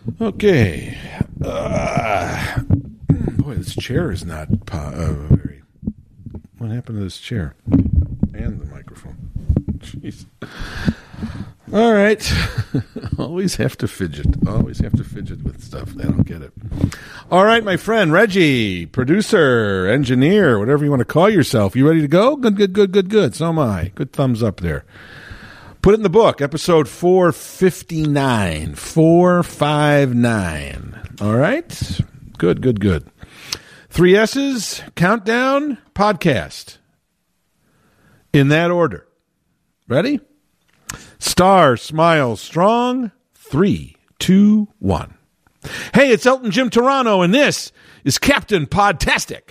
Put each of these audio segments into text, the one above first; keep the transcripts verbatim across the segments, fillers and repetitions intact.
Okay. Uh, boy, this chair is not uh, very... What happened to this chair? And the microphone. Jeez. All right. Always have to fidget. Always have to fidget with stuff. I don't get it. All right, my friend, Reggie, producer, engineer, whatever you want to call yourself. You ready to go? Good, good, good, good, good. So am I. Good thumbs up there. Put it in the book, episode four fifty-nine. four fifty-nine. All right? Good, good, good. Three S's, countdown, podcast. In that order. Ready? Star, smile, strong. Three, two, one. Hey, it's Elton Jim Toronto, and this is Captain Podtastic.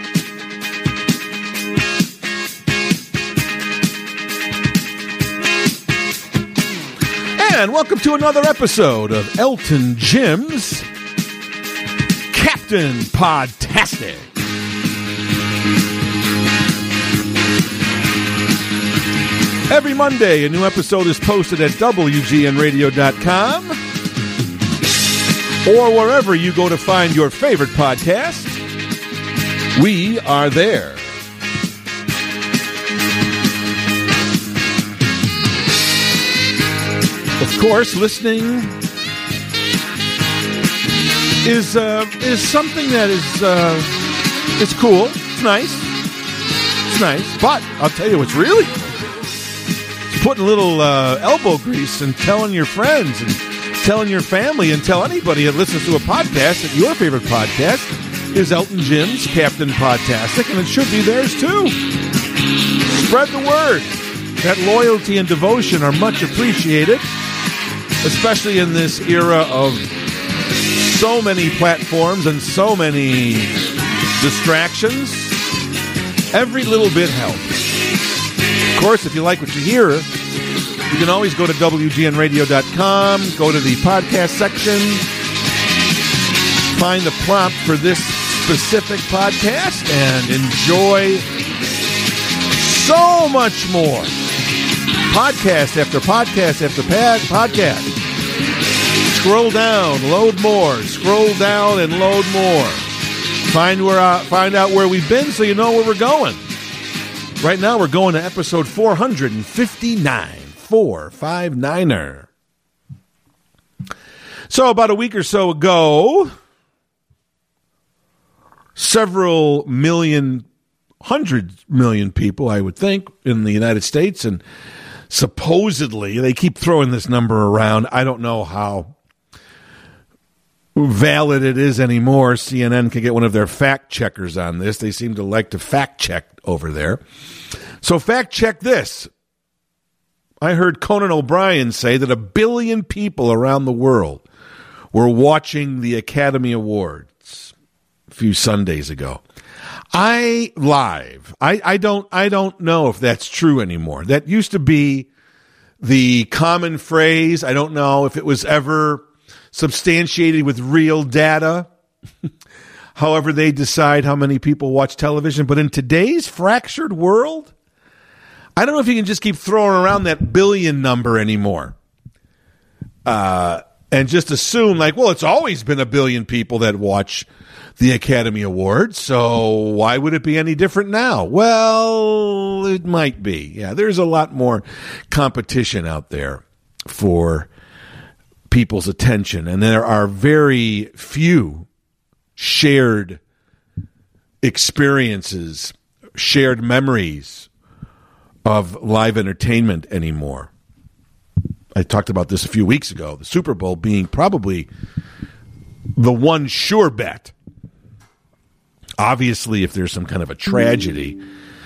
And welcome to another episode of Elton Jim's Captain Podtastic. Every Monday, a new episode is posted at W G N radio dot com or wherever you go to find your favorite podcast. We are there. Of course, listening is uh, is something that is uh, it's cool. It's nice. It's nice. But I'll tell you what's really cool. It's putting a little uh, elbow grease and telling your friends and telling your family and tell anybody that listens to a podcast that your favorite podcast is Elton Jim's Captain Podtastic, and it should be theirs too. Spread the word. That loyalty and devotion are much appreciated, especially in this era of so many platforms and so many distractions. Every little bit helps. Of course, if you like what you hear, you can always go to W G N radio dot com, go to the podcast section, find the prompt for this specific podcast, and enjoy so much more. Podcast after podcast after pad, podcast. Scroll down, load more. Scroll down and load more. Find where uh, find out where we've been so you know where we're going. Right now we're going to episode four fifty-nine. four fifty-niner. So about a week or so ago, several million, hundreds million people, I would think, in the United States, and supposedly, they keep throwing this number around. I don't know how valid it is anymore. C N N can get one of their fact checkers on this. They seem to like to fact check over there. So fact check this. I heard Conan O'Brien say that a billion people around the world were watching the Academy Awards a few Sundays ago. I live. I, I don't I don't know if that's true anymore. That used to be the common phrase. I don't know if it was ever substantiated with real data. However they decide how many people watch television. But in today's fractured world, I don't know if you can just keep throwing around that billion number anymore. Uh, and just assume like, well, it's always been a billion people that watch the Academy Awards, so why would it be any different now? Well, it might be. Yeah, there's a lot more competition out there for people's attention, and there are very few shared experiences, shared memories of live entertainment anymore. I talked about this a few weeks ago, the Super Bowl being probably the one sure bet. Obviously, if there's some kind of a tragedy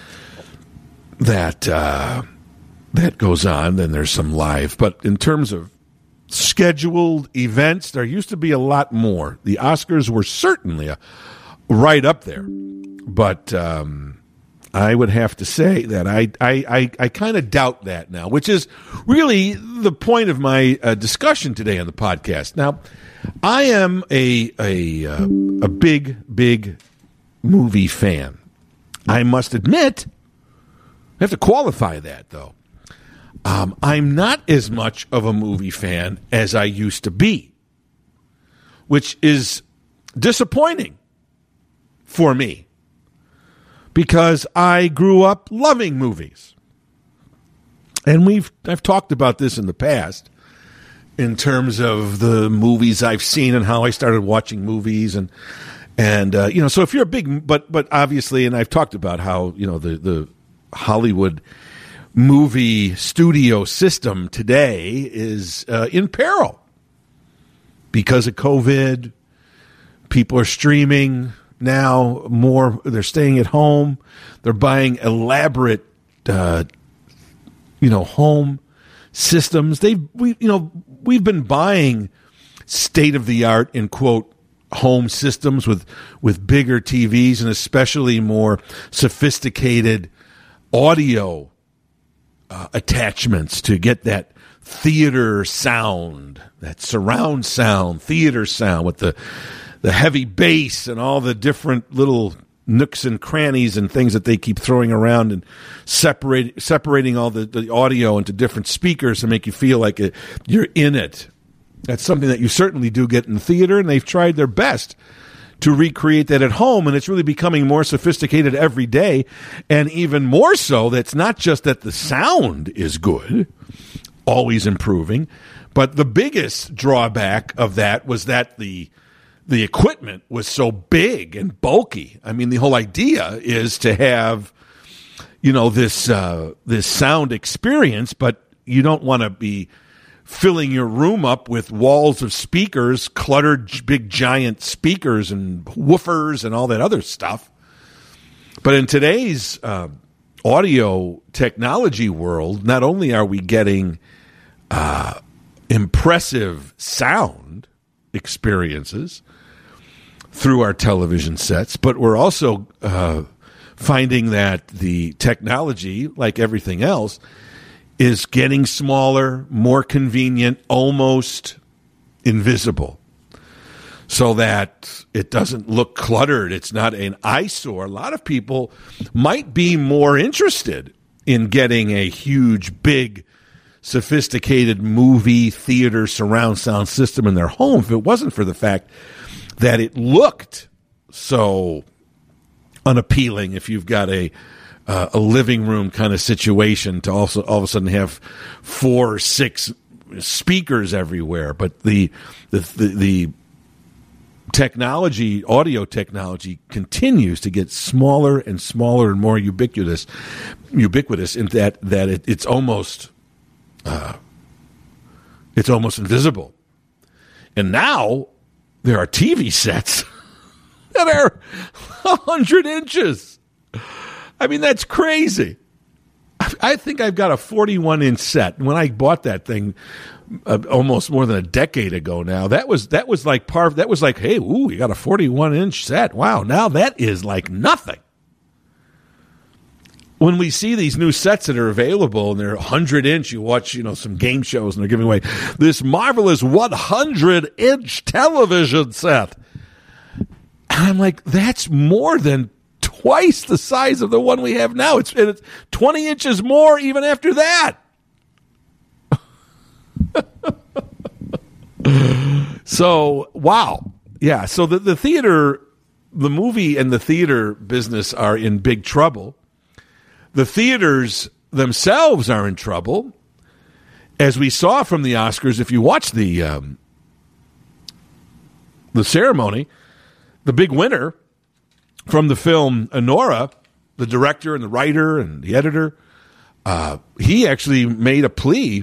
that uh, that goes on, then there's some live. But in terms of scheduled events, there used to be a lot more. The Oscars were certainly a, right up there. But um, I would have to say that I, I, I, I kind of doubt that now, which is really the point of my uh, discussion today on the podcast. Now, I am a a, uh, a big, big movie fan. I must admit, I have to qualify that, though. Um, I'm not as much of a movie fan as I used to be. which is disappointing for me because I grew up loving movies. And we've I've talked about this in the past in terms of the movies I've seen and how I started watching movies and and uh, you know, so if you're a big but but obviously, and I've talked about how, you know, the the Hollywood movie studio system today is uh, in peril because of COVID. People are streaming now more. They're staying at home. They're buying elaborate, uh, you know, home systems. They've, we, you know, we've been buying state of the art in quote home systems with with bigger T Vs and especially more sophisticated audio uh, attachments to get that theater sound, that surround sound, theater sound with the the heavy bass and all the different little nooks and crannies and things that they keep throwing around and separate, separating all the, the audio into different speakers to make you feel like it, you're in it. That's something that you certainly do get in the theater, and they've tried their best to recreate that at home, and it's really becoming more sophisticated every day, and even more so, that's not just that the sound is good, always improving, but the biggest drawback of that was that the the equipment was so big and bulky. I mean, the whole idea is to have, you know, this uh, this sound experience, but you don't want to be filling your room up with walls of speakers, cluttered big giant speakers and woofers and all that other stuff. But in today's uh, audio technology world, not only are we getting uh, impressive sound experiences through our television sets, but we're also uh, finding that the technology, like everything else, is getting smaller, more convenient, almost invisible, so that it doesn't look cluttered. It's not an eyesore. A lot of people might be more interested in getting a huge, big, sophisticated movie theater surround sound system in their home if it wasn't for the fact that it looked so unappealing if you've got a uh, a living room kind of situation to also all of a sudden have four or six speakers everywhere. But the the the, the technology, audio technology, continues to get smaller and smaller and more ubiquitous, ubiquitous in that that it, it's almost uh, it's almost invisible. And now there are T V sets that are one hundred inches. I mean, that's crazy. I think I've got a forty-one inch set. When I bought that thing uh, almost more than a decade ago now, that was that was like par. That was like, hey, ooh, you got a forty-one inch set. Wow, now that is like nothing. When we see these new sets that are available and they're one hundred inch, you watch, you know, some game shows and they're giving away this marvelous one hundred inch television set. And I'm like, that's more than twice the size of the one we have now. It's, it's twenty inches more even after that. So, wow. Yeah, so the, the theater, the movie and the theater business are in big trouble. The theaters themselves are in trouble. As we saw from the Oscars, if you watch the um, the ceremony, the big winner from the film Anora, the director and the writer and the editor, uh, he actually made a plea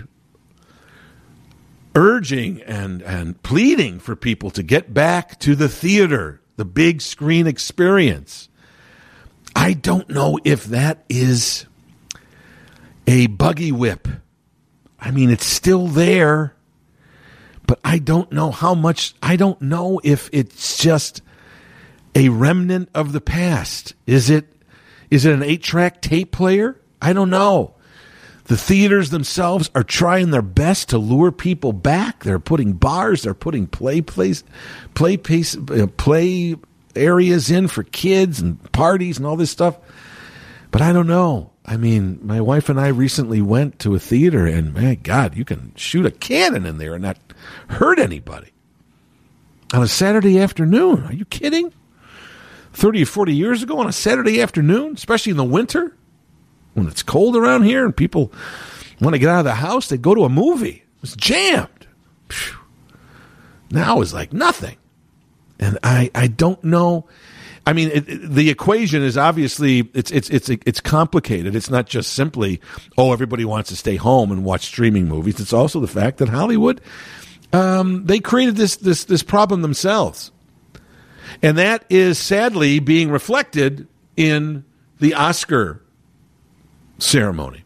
urging and, and pleading for people to get back to the theater, the big screen experience. I don't know if that is a buggy whip. I mean, it's still there, but I don't know how much, I don't know if it's just a remnant of the past. Is it, is it an eight-track tape player? I don't know. The theaters themselves are trying their best to lure people back. They're putting bars, they're putting play place, play place, uh, play areas in for kids and parties and all this stuff. But I don't know. I mean, my wife and I recently went to a theater, and my God, you can shoot a cannon in there and not hurt anybody. on a Saturday afternoon. Are you kidding? thirty or forty years ago on a Saturday afternoon, especially in the winter, when it's cold around here and people want to get out of the house, they'd go to a movie. It was jammed. Phew. Now it's like nothing. And I, I don't know. I mean, it, it, the equation is obviously, it's, it's, it's, it's complicated. It's not just simply, oh, everybody wants to stay home and watch streaming movies. It's also the fact that Hollywood, um, they created this, this, this problem themselves. And that is sadly being reflected in the Oscar ceremony.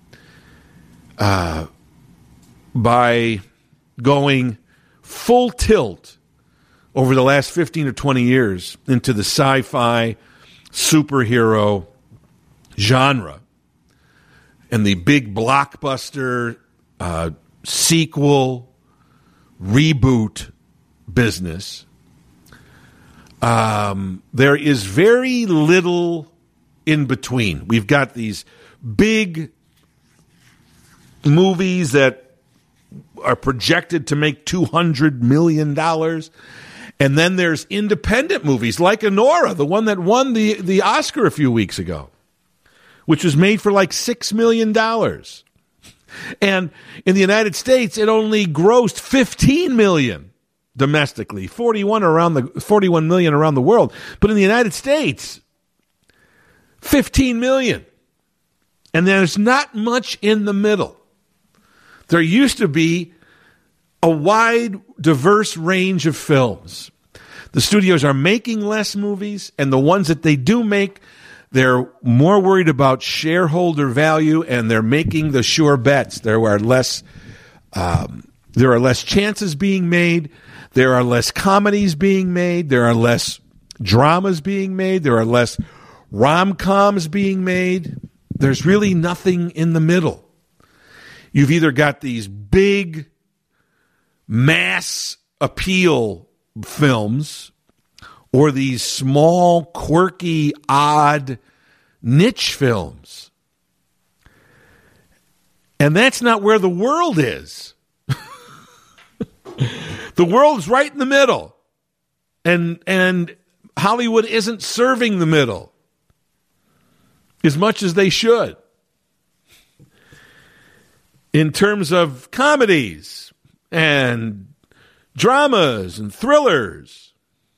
Uh, by going full tilt over the last fifteen or twenty years into the sci-fi superhero genre and the big blockbuster uh, sequel reboot business, um, there is very little in between. We've got these big movies that are projected to make two hundred million dollars. And then there's independent movies like Anora, the one that won the, the Oscar a few weeks ago, which was made for like six million dollars. And in the United States, it only grossed fifteen million dollars domestically, forty-one around the forty-one million around the world. But in the United States, fifteen million dollars. And there's not much in the middle. There used to be a wide, diverse range of films. The studios are making less movies, and the ones that they do make, they're more worried about shareholder value, and they're making the sure bets. There are less, um, there are less chances being made. There are less comedies being made. There are less dramas being made. There are less rom-coms being made. There's really nothing in the middle. You've either got these big mass appeal films or these small, quirky, odd niche films. And that's not where the world is. The world's right in the middle. And and Hollywood isn't serving the middle as much as they should. In terms of comedies and dramas and thrillers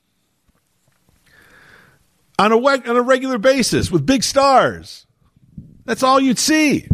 on a, on a regular basis with big stars. That's all you'd see.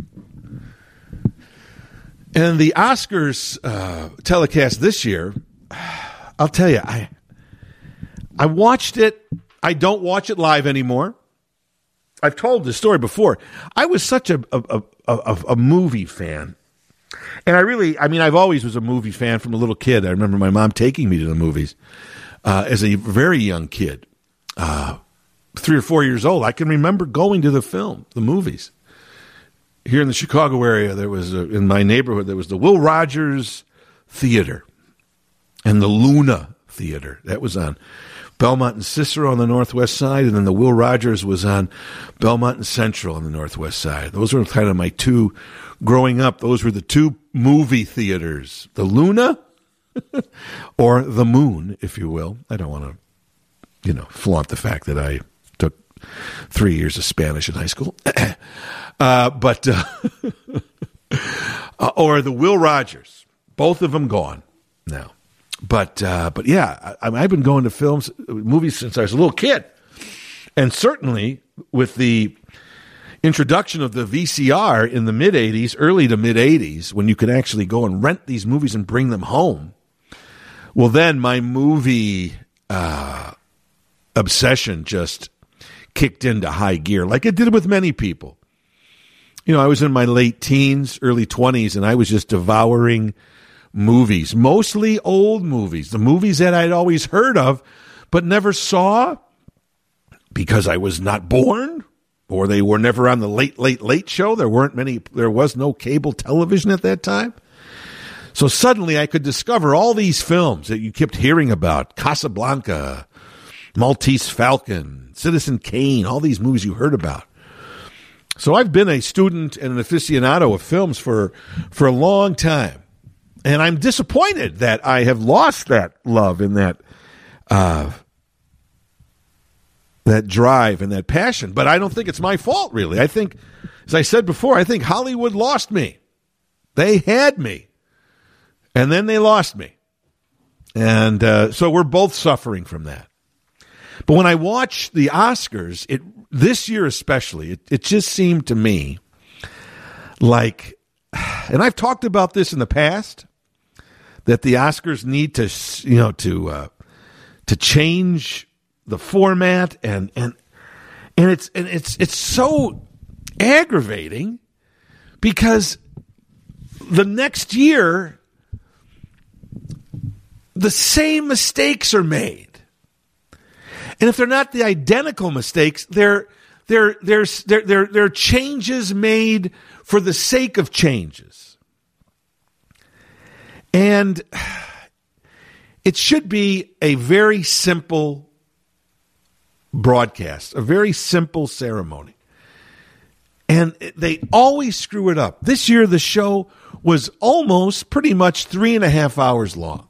And the Oscars uh, telecast this year, I'll tell you, I I watched it. I don't watch it live anymore. I've told this story before. I was such a a, a, a movie fan. And I really, I mean, I've always was a movie fan from a little kid. I remember my mom taking me to the movies uh, as a very young kid, uh, three or four years old. I can remember going to the film, the movies. Here in the Chicago area, there was, a, in my neighborhood, there was the Will Rogers Theater and the Luna Theater. That was on Belmont and Cicero on the northwest side, and then the Will Rogers was on Belmont and Central on the northwest side. Those were kind of my two, growing up, those were the two movie theaters, the Luna or the Moon, if you will. I don't want to, you know, flaunt the fact that I took three years of Spanish in high school. uh, but, uh, or the Will Rogers, both of them gone now. But, uh, but yeah, I, I've been going to films, movies since I was a little kid. And certainly with the introduction of the V C R in the mid-eighties, early to mid-eighties, when you could actually go and rent these movies and bring them home, well, then my movie uh, obsession just kicked into high gear, like it did with many people. You know, I was in my late teens, early twenties, and I was just devouring movies, mostly old movies, the movies that I'd always heard of but never saw because I was not born, or they were never on the late, late, late show. There weren't many, there was no cable television at that time. So suddenly I could discover all these films that you kept hearing about, Casablanca, Maltese Falcon, Citizen Kane, all these movies you heard about. So I've been a student and an aficionado of films for, for a long time. And I'm disappointed that I have lost that love and that uh, that drive and that passion. But I don't think it's my fault, really. I think, as I said before, I think Hollywood lost me. They had me, and then they lost me. And uh, so we're both suffering from that. But when I watch the Oscars, it this year especially, it, it just seemed to me like, and I've talked about this in the past, that the Oscars need to, you know, to uh, to change the format, and and and it's and it's it's so aggravating because the next year the same mistakes are made. And if they're not the identical mistakes, they're they're they're they're they're, they're changes made for the sake of changes. And it should be a very simple broadcast, a very simple ceremony. And they always screw it up. This year, the show was almost pretty much three and a half hours long.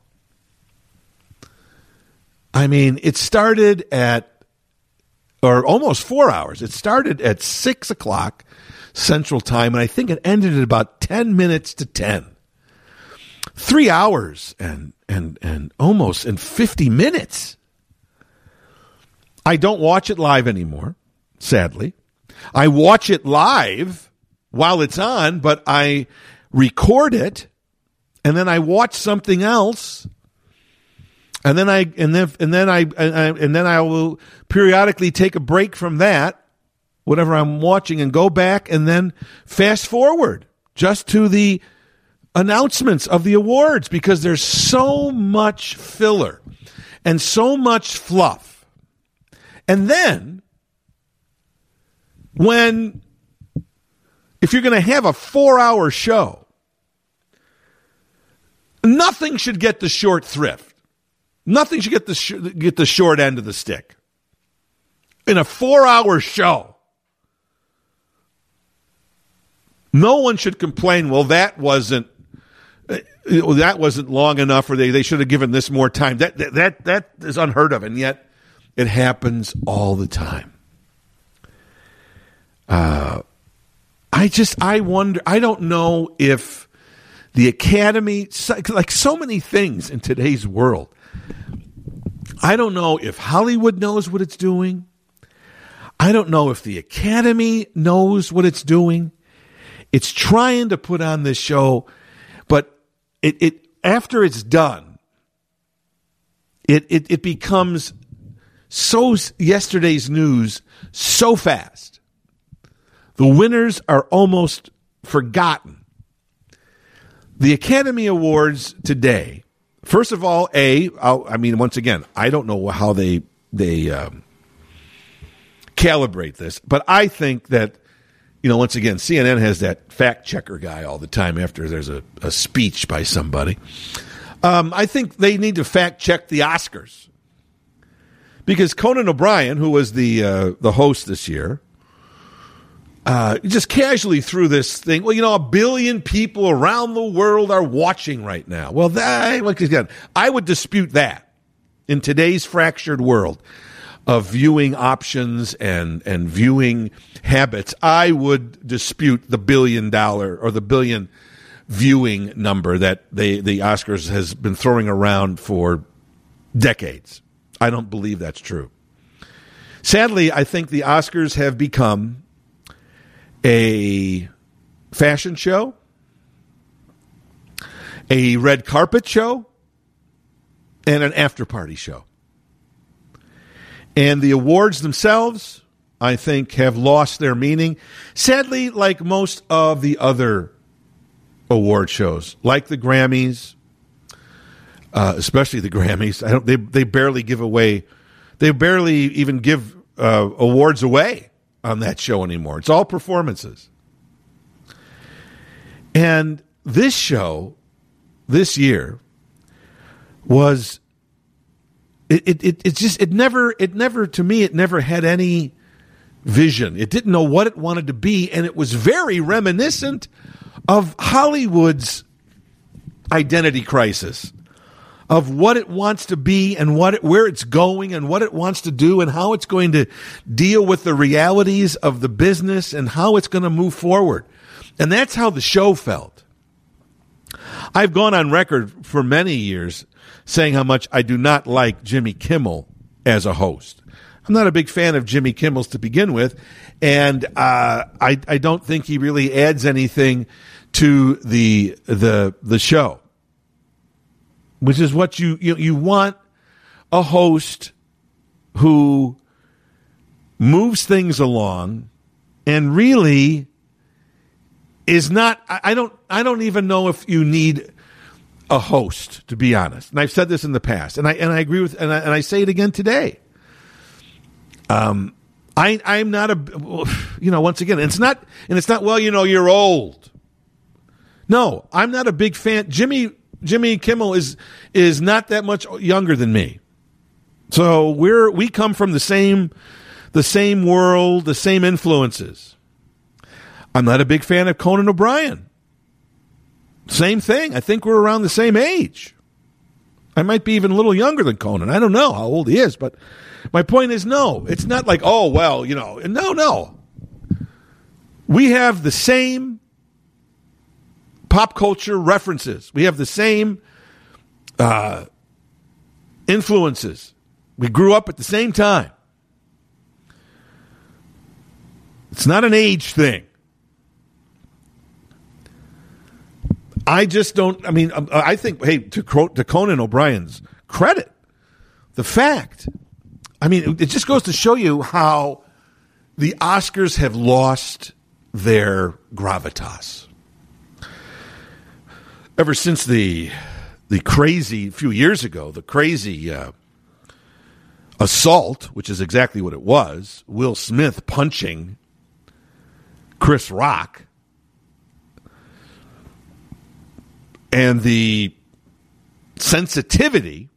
I mean, it started at, or almost four hours. It started at six o'clock Central Time, and I think it ended at about ten minutes to ten. Three hours and and and almost in fifty minutes. I don't watch it live anymore, sadly. I watch it live while it's on, but I record it, and then I watch something else. And then I and then and then I and, and then I will periodically take a break from that, whatever I'm watching, and go back and then fast forward just to the announcements of the awards, because there's so much filler and so much fluff. And then when if you're going to have a four-hour show, nothing should get the short thrift. Nothing should get the sh- get the short end of the stick. In a four-hour show, no one should complain, well, that wasn't that wasn't long enough, or they, they should have given this more time. That, that that that is unheard of, and yet it happens all the time. Uh, I just I wonder. I don't know if the Academy, like so many things in today's world, I don't know if Hollywood knows what it's doing. I don't know if the Academy knows what it's doing. It's trying to put on this show, but it, it after it's done, it, it it becomes so yesterday's news so fast. The winners are almost forgotten. The Academy Awards today, first of all, A, I'll, I mean, once again, I don't know how they they um, calibrate this, but I think that, you know, once again, C N N has that fact checker guy all the time after there's a, a speech by somebody. Um, I think they need to fact check the Oscars, because Conan O'Brien, who was the uh, the host this year, uh, just casually threw this thing. Well, you know, a billion people around the world are watching right now. Well, that, again, I would dispute that in today's fractured world of viewing options and, and viewing habits. I would dispute the billion dollar or the billion viewing number that they, the Oscars has been throwing around for decades. I don't believe that's true. Sadly, I think the Oscars have become a fashion show, a red carpet show, and an after-party show. And the awards themselves, I think, have lost their meaning. Sadly, like most of the other award shows, like the Grammys, uh, especially the Grammys, I don't. They they barely give away. They barely even give uh, awards away on that show anymore. It's all performances. And this show, this year, was. It, it it it's just it never it never to me it never had any vision. It didn't know what it wanted to be, and it was very reminiscent of Hollywood's identity crisis, of what it wants to be and what it, where it's going and what it wants to do and how it's going to deal with the realities of the business and how it's going to move forward. And that's how the show felt. I've gone on record for many years saying how much I do not like Jimmy Kimmel as a host. I'm not a big fan of Jimmy Kimmel's to begin with, and uh, I, I don't think he really adds anything to the the the show, which is what you you, you want a host who moves things along and really is not. I, I don't I don't even know if you need a host, to be honest. And I've said this in the past, and I and I agree with, and I, and I say it again today. Um, I I'm not a, you know, once again, it's not, and it's not. Well, you know, you're old. No, I'm not a big fan. Jimmy Jimmy Kimmel is is not that much younger than me, so we're we come from the same the same world, the same influences. I'm not a big fan of Conan O'Brien. Same thing. I think we're around the same age. I might be even a little younger than Conan. I don't know how old he is, but my point is, no, it's not like, oh, well, you know, no, no. We have the same pop culture references. We have the same uh, influences. We grew up at the same time. It's not an age thing. I just don't, I mean, I think, hey, to, to Conan O'Brien's credit, the fact, I mean, it just goes to show you how the Oscars have lost their gravitas. Ever since the the crazy, few years ago, the crazy uh, assault, which is exactly what it was, Will Smith punching Chris Rock, and the sensitivity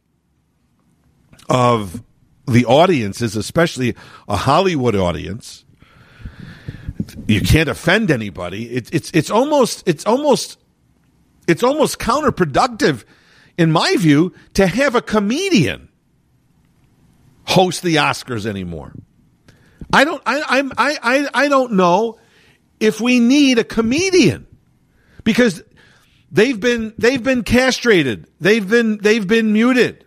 of the audiences, especially a Hollywood audience, you can't offend anybody. It's it's it's almost it's almost it's almost counterproductive, in my view, to have a comedian host the Oscars anymore. I don't I I'm I I, I don't know if we need a comedian, because They've been they've been castrated. They've been they've been muted.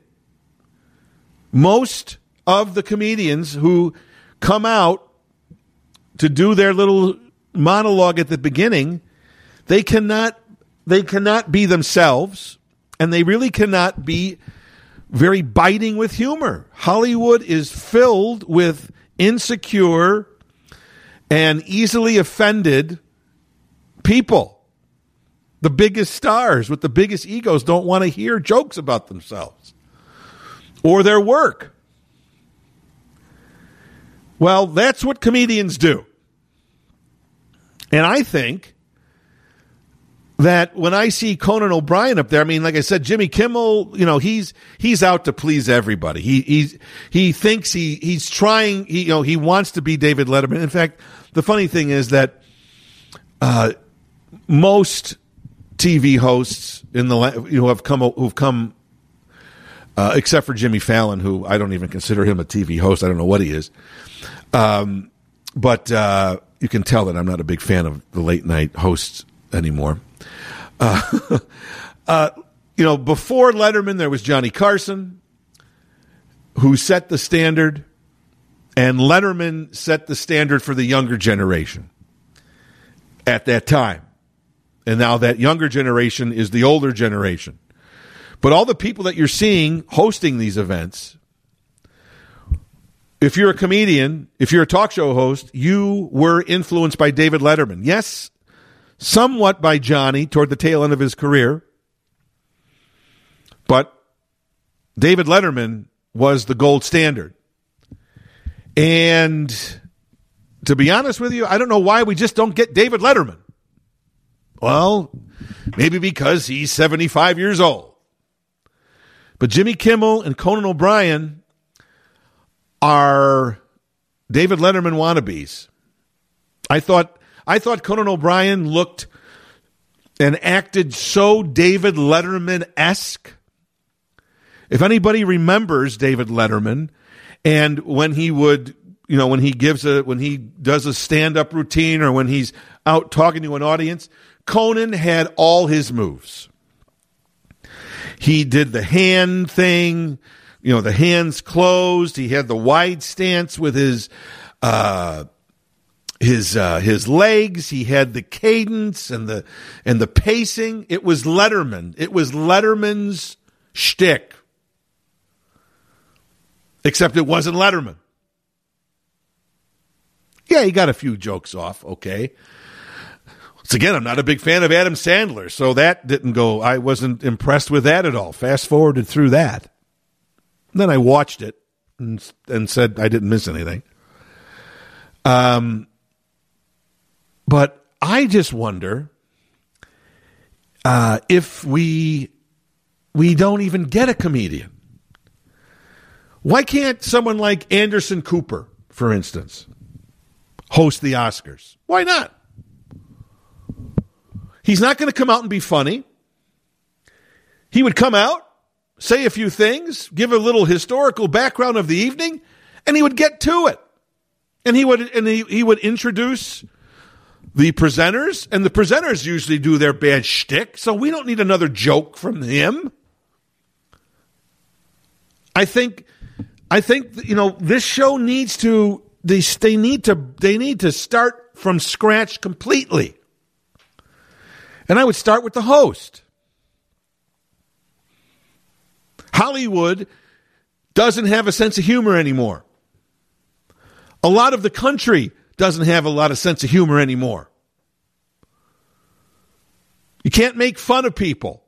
Most of the comedians who come out to do their little monologue at the beginning, they cannot they cannot be themselves, and they really cannot be very biting with humor. Hollywood is filled with insecure and easily offended people. The biggest stars with the biggest egos don't want to hear jokes about themselves or their work. Well, that's what comedians do. And I think that when I see Conan O'Brien up there, I mean, like I said, Jimmy Kimmel, you know, he's he's out to please everybody. He he he thinks he he's trying. He, you know, he wants to be David Letterman. In fact, the funny thing is that uh, most T V hosts in the who have come who've come, uh, except for Jimmy Fallon, who I don't even consider him a T V host. I don't know what he is, um, but uh, you can tell that I'm not a big fan of the late night hosts anymore. Uh, uh, you know, before Letterman, there was Johnny Carson, who set the standard, and Letterman set the standard for the younger generation at that time. And now that younger generation is the older generation. But all the people that you're seeing hosting these events, if you're a comedian, if you're a talk show host, you were influenced by David Letterman. Yes, somewhat by Johnny toward the tail end of his career. But David Letterman was the gold standard. And to be honest with you, I don't know why we just don't get David Letterman. Well, maybe because he's seventy-five years old. But Jimmy Kimmel and Conan O'Brien are David Letterman wannabes. I thought I thought Conan O'Brien looked and acted so David Letterman-esque If anybody remembers David Letterman, and when he would, you know, when he gives a, when he does a stand-up routine or when he's out talking to an audience, Conan had all his moves. He did the hand thing, you know, the hands closed. He had the wide stance with his, uh, his, uh, his legs. He had the cadence and the, and the pacing. It was Letterman. It was Letterman's shtick. Except it wasn't Letterman. Yeah, he got a few jokes off, okay. Once again, I'm not a big fan of Adam Sandler, so that didn't go, I wasn't impressed with that at all. Fast forwarded through that. Then I watched it and, and said I didn't miss anything. Um, but I just wonder uh, if we we don't even get a comedian. Why can't someone like Anderson Cooper, for instance, host the Oscars? Why not? He's not going to come out and be funny. He would come out, say a few things, give a little historical background of the evening, and he would get to it. And he would and he, he would introduce the presenters, and the presenters usually do their bad shtick, so we don't need another joke from him. I think I think you know this show needs to they they need to they need to start from scratch completely. And I would start with the host. Hollywood doesn't have a sense of humor anymore. A lot of the country doesn't have a lot of sense of humor anymore. You can't make fun of people.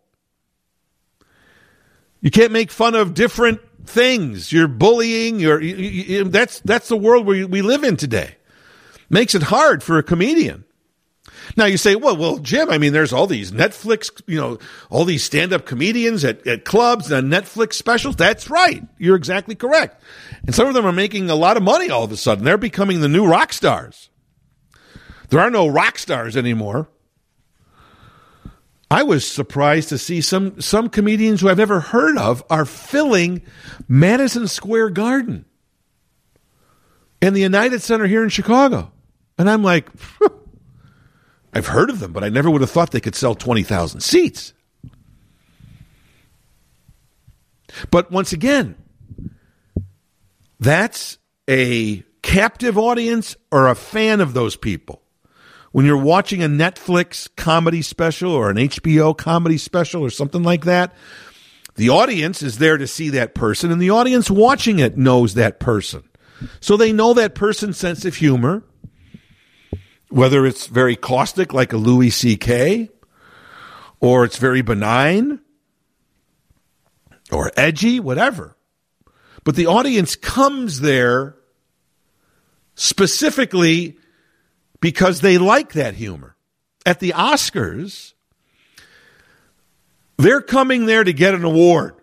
You can't make fun of different things. You're bullying. You're you, you, that's that's the world where we live in today. Makes it hard for a comedian. Now you say, well, well, Jim, I mean, there's all these Netflix, you know, all these stand-up comedians at, at clubs and Netflix specials. That's right. You're exactly correct. And some of them are making a lot of money all of a sudden. They're becoming the new rock stars. There are no rock stars anymore. I was surprised to see some, some comedians who I've never heard of are filling Madison Square Garden and the United Center here in Chicago. And I'm like, phew. I've heard of them, but I never would have thought they could sell twenty thousand seats. But once again, that's a captive audience or a fan of those people. When you're watching a Netflix comedy special or an H B O comedy special or something like that, the audience is there to see that person, and the audience watching it knows that person. So they know that person's sense of humor, whether it's very caustic like a Louis C K, or it's very benign, or edgy, whatever. But the audience comes there specifically because they like that humor. At the Oscars, they're coming there to get an award.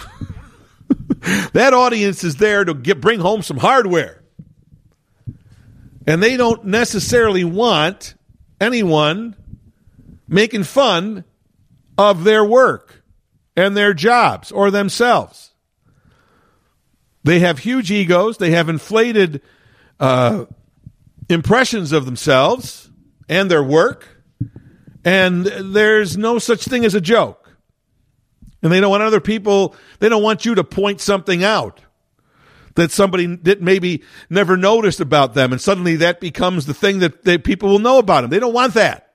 That audience is there to get bring home some hardware. And they don't necessarily want anyone making fun of their work and their jobs or themselves. They have huge egos. They have inflated uh, impressions of themselves and their work. And there's no such thing as a joke. And they don't want other people, they don't want you to point something out that somebody that maybe never noticed about them, and suddenly that becomes the thing that they, people will know about them. They don't want that.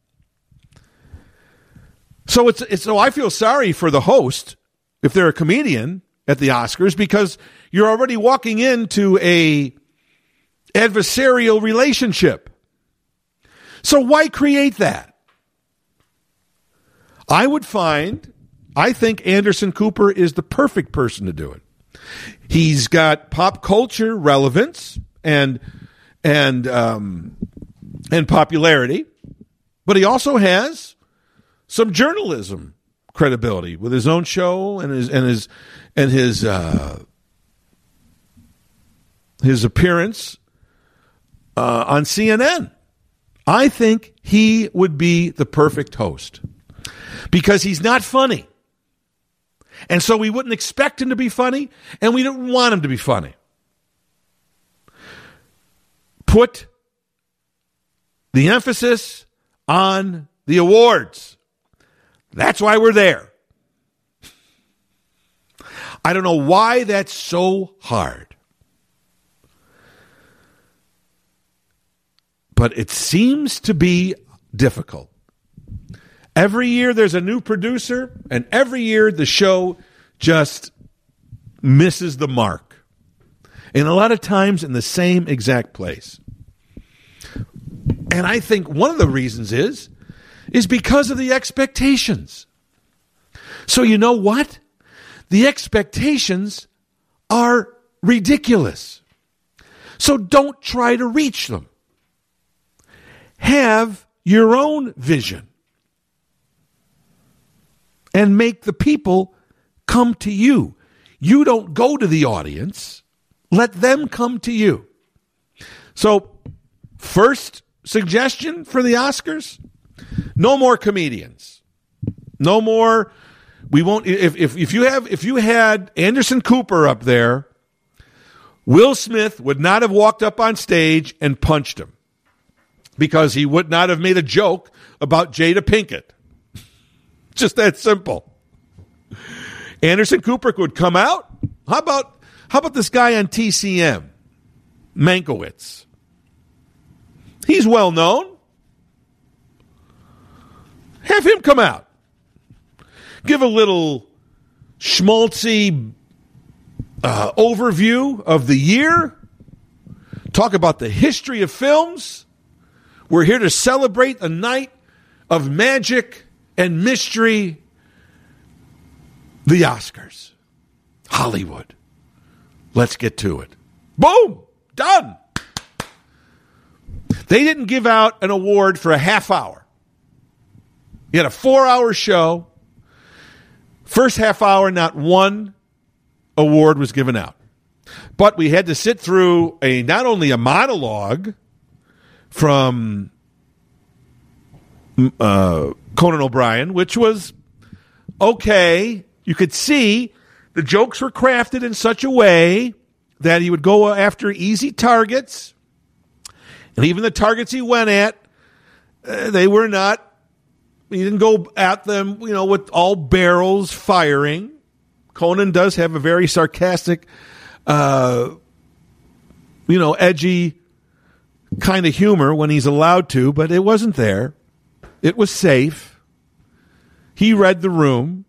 So it's, it's so I feel sorry for the host if they're a comedian at the Oscars, because you're already walking into a adversarial relationship. So why create that? I would find, I think Anderson Cooper is the perfect person to do it. He's got pop culture relevance and and um, and popularity, but he also has some journalism credibility with his own show and his and his and his uh, his appearance uh, on C N N. I think he would be the perfect host because he's not funny. And so we wouldn't expect him to be funny, and we didn't want him to be funny. Put the emphasis on the awards. That's why we're there. I don't know why that's so hard. But it seems to be difficult. Every year there's a new producer, and every year the show just misses the mark. And a lot of times in the same exact place. And I think one of the reasons is, is because of the expectations. So you know what? The expectations are ridiculous. So don't try to reach them. Have your own vision. And make the people come to you. You don't go to the audience. Let them come to you. So, first suggestion for the Oscars, no more comedians. No more, we won't, if, if, if you have, if you had Anderson Cooper up there, Will Smith would not have walked up on stage and punched him because he would not have made a joke about Jada Pinkett. Just that simple. Anderson Cooper would come out. How about, how about this guy on T C M, Mankiewicz? He's well known. Have him come out. Give a little schmaltzy uh, overview of the year. Talk about the history of films. We're here to celebrate a night of magic and mystery. The Oscars. Hollywood. Let's get to it. Boom! Done! They didn't give out an award for a half hour. You had a four-hour show. First half hour, not one award was given out. But we had to sit through a not only a monologue from uh, Conan O'Brien, which was okay. You could see the jokes were crafted in such a way that he would go after easy targets. And even the targets he went at, uh, they were not, he didn't go at them, you know, with all barrels firing. Conan does have a very sarcastic, uh, you know, edgy kind of humor when he's allowed to, but it wasn't there. It was safe. He read the room.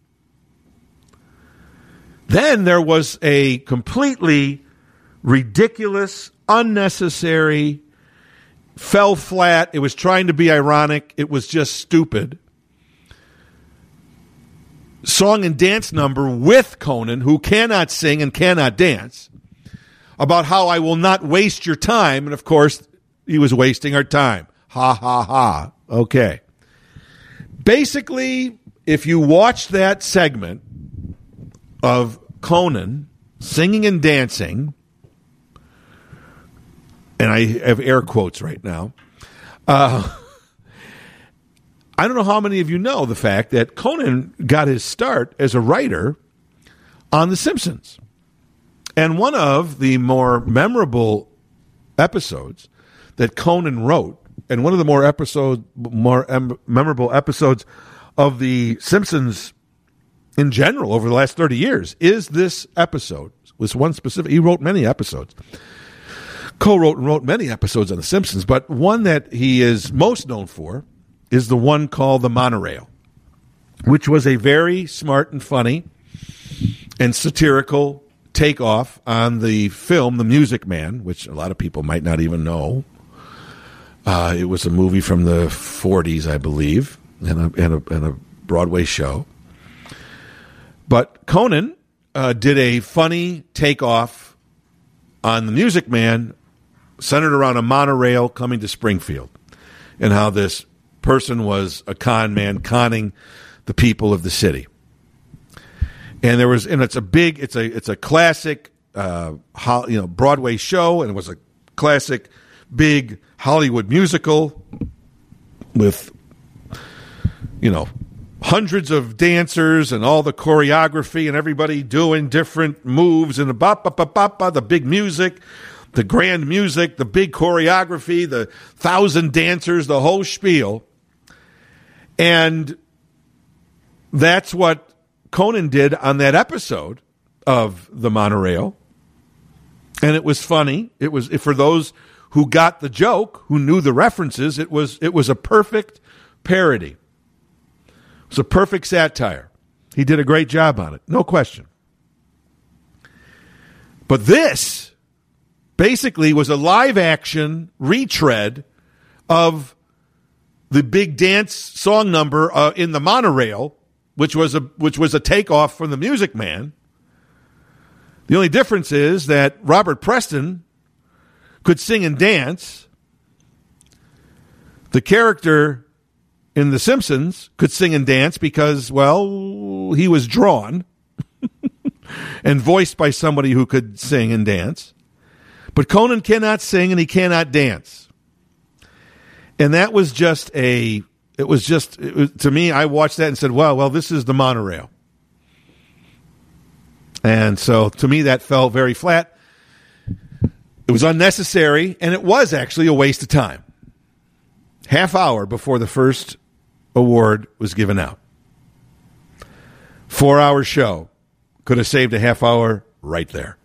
Then there was a completely ridiculous, unnecessary, fell flat. It was trying to be ironic. It was just stupid. Song and dance number with Conan, who cannot sing and cannot dance, about how I will not waste your time. And, of course, he was wasting our time. Ha, ha, ha. Okay. Basically, if you watch that segment of Conan singing and dancing, and I have air quotes right now, uh, I don't know how many of you know the fact that Conan got his start as a writer on The Simpsons. And one of the more memorable episodes that Conan wrote, and one of the more episode, more em- memorable episodes of The Simpsons in general over the last thirty years, is this episode. Was one specific. He wrote many episodes. Co-wrote and wrote many episodes on The Simpsons, but one that he is most known for is the one called The Monorail, which was a very smart and funny and satirical takeoff on the film The Music Man, which a lot of people might not even know. Uh, it was a movie from the forties, I believe, and a, and a, and a Broadway show. But Conan uh, did a funny takeoff on The Music Man centered around a monorail coming to Springfield and how this person was a con man conning the people of the city. And there was, and it's a big, it's a, it's a classic, uh, ho- you know, Broadway show, and it was a classic, big Hollywood musical with, you know, hundreds of dancers and all the choreography and everybody doing different moves and the ba ba ba ba ba, the big music, the grand music, the big choreography, the thousand dancers, the whole spiel. And that's what Conan did on that episode of the monorail. And it was funny. It was, for those who got the joke, who knew the references, it was it was a perfect parody. It was a perfect satire. He did a great job on it, no question. But this basically was a live-action retread of the big dance song number uh, in the monorail, which was a which was a takeoff from the Music Man. The only difference is that Robert Preston could sing and dance. The character in The Simpsons could sing and dance because, well, he was drawn and voiced by somebody who could sing and dance. But Conan cannot sing and he cannot dance. And that was just a, it was just, it was, to me, I watched that and said, wow, well, this is the monorail. And so to me, that fell very flat. It was unnecessary, and it was actually a waste of time. Half hour before the first award was given out. Four-hour show. Could have saved a half hour right there.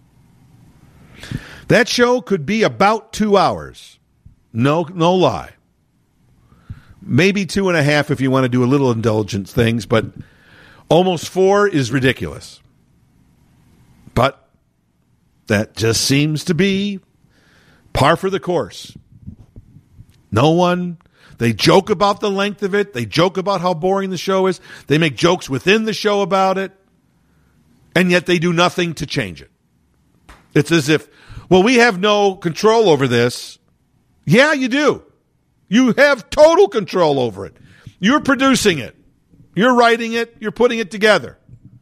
That show could be about two hours. No, no lie. Maybe two and a half if you want to do a little indulgent things, but almost four is ridiculous. But that just seems to be par for the course. No one, they joke about the length of it. They joke about how boring the show is. They make jokes within the show about it. And yet they do nothing to change it. It's as if, well, we have no control over this. Yeah, you do. You have total control over it. You're producing it. You're writing it. You're putting it together.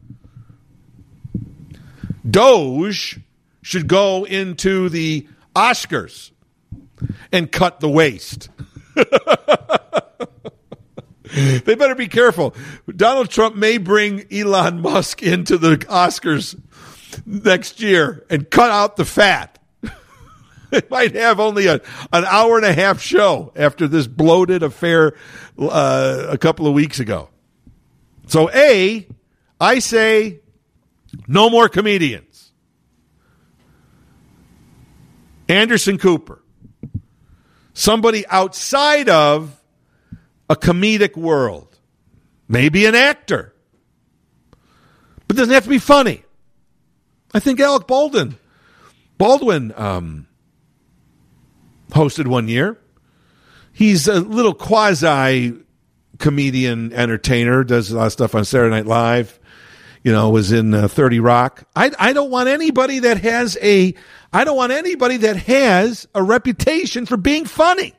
Doge should go into the Oscars and cut the waste. They better be careful. Donald Trump may bring Elon Musk into the Oscars next year and cut out the fat. They might have only a, an hour and a half show after this bloated affair uh, a couple of weeks ago. So, A, I say no more comedians. Anderson Cooper, somebody outside of a comedic world, maybe an actor, but doesn't have to be funny. I think Alec Baldwin, Baldwin um, hosted one year. He's a little quasi comedian entertainer, does a lot of stuff on Saturday Night Live. You know, was in uh, thirty Rock. I I don't want anybody that has a I don't want anybody that has a reputation for being funny.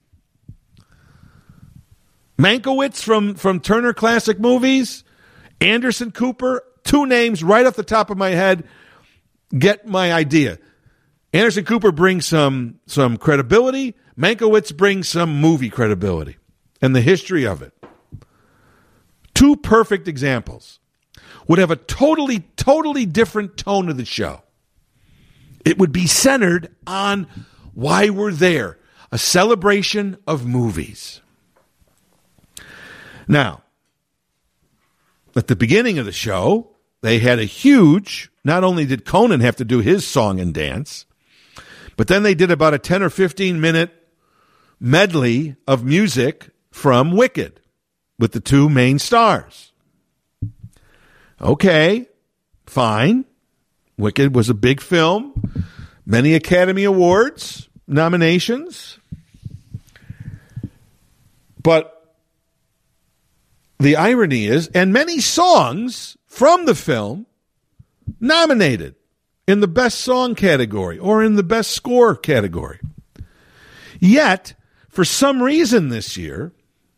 Mankiewicz from from Turner Classic Movies, Anderson Cooper, two names right off the top of my head get my idea. Anderson Cooper brings some some credibility. Mankiewicz brings some movie credibility and the history of it. Two perfect examples. Would have a totally, totally different tone of the show. It would be centered on why we're there, a celebration of movies. Now, at the beginning of the show, they had a huge, not only did Conan have to do his song and dance, but then they did about a ten or fifteen minute medley of music from Wicked with the two main stars. Okay, fine. Wicked was a big film. Many Academy Awards nominations. But the irony is, and many songs from the film nominated in the best song category or in the best score category. Yet, for some reason this year,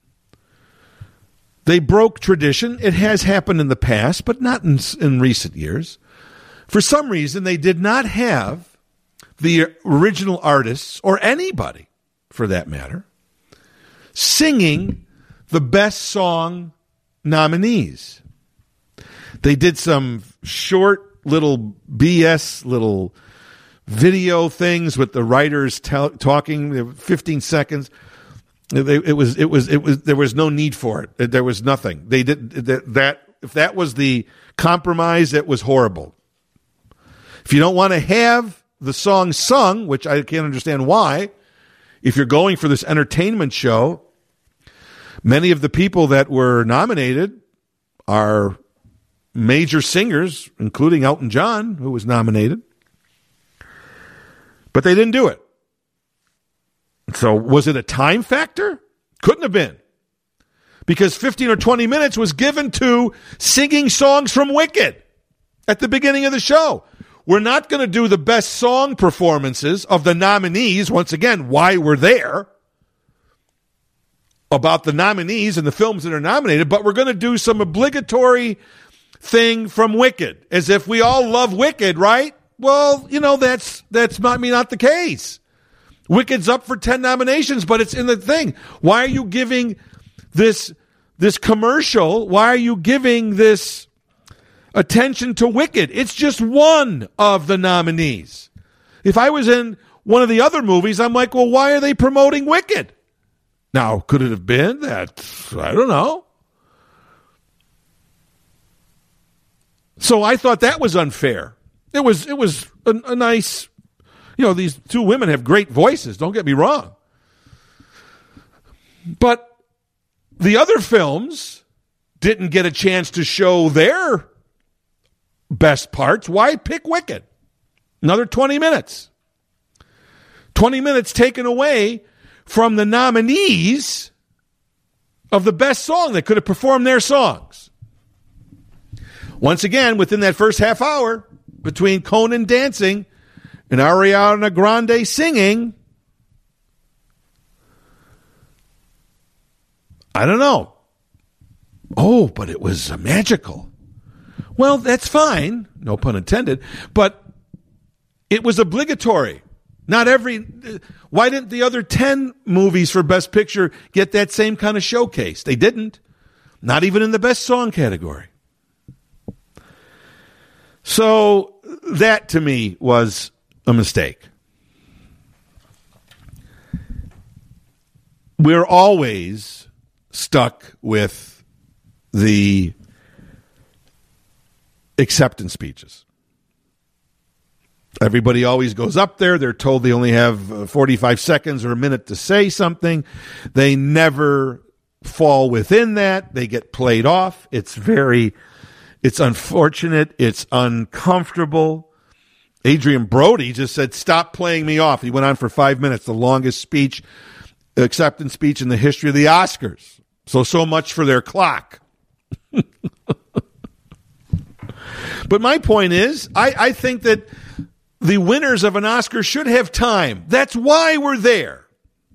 they broke tradition. It has happened in the past, but not in, in recent years. For some reason, they did not have the original artists, or anybody for that matter, singing the best song nominees. They did some short little B S little video things with the writers tell, talking fifteen seconds. It, it was it was it was there was no need for it. There was nothing. They did that, that if that was the compromise, it was horrible. If you don't want to have the song sung, which I can't understand why, if you're going for this entertainment show, many of the people that were nominated are major singers, including Elton John, who was nominated. But they didn't do it. So was it a time factor? Couldn't have been. Because fifteen or twenty minutes was given to singing songs from Wicked at the beginning of the show. We're not going to do the best song performances of the nominees. Once again, why we're there. About the nominees and the films that are nominated. But we're going to do some obligatory thing from Wicked. As if we all love Wicked, right? Well, you know, that's that's not me not the case. Wicked's up for ten nominations, but it's in the thing. Why are you giving this this commercial? Why are you giving this attention to Wicked? It's just one of the nominees. If I was in one of the other movies, I'm like, well, why are they promoting Wicked? Now, could it have been that? I don't know. So I thought that was unfair. It was it was a, a nice, you know, these two women have great voices, don't get me wrong. But the other films didn't get a chance to show their best parts. Why pick Wicked? Another twenty minutes. twenty minutes taken away from the nominees of the best song that could have performed their songs. Once again, within that first half hour, between Conan dancing and Ariana Grande singing, I don't know. Oh, but it was uh, magical. Well, that's fine, no pun intended, but it was obligatory. Not every. Uh, why didn't the other ten movies for Best Picture get that same kind of showcase? They didn't. Not even in the Best Song category. So that, to me, was a mistake. We're always stuck with the acceptance speeches. Everybody always goes up there. They're told they only have forty-five seconds or a minute to say something. They never fall within that. They get played off. It's very, it's unfortunate. It's uncomfortable. Adrian Brody just said, stop playing me off. He went on for five minutes, the longest speech, acceptance speech in the history of the Oscars. So, so much for their clock. But my point is, I, I think that the winners of an Oscar should have time. That's why we're there.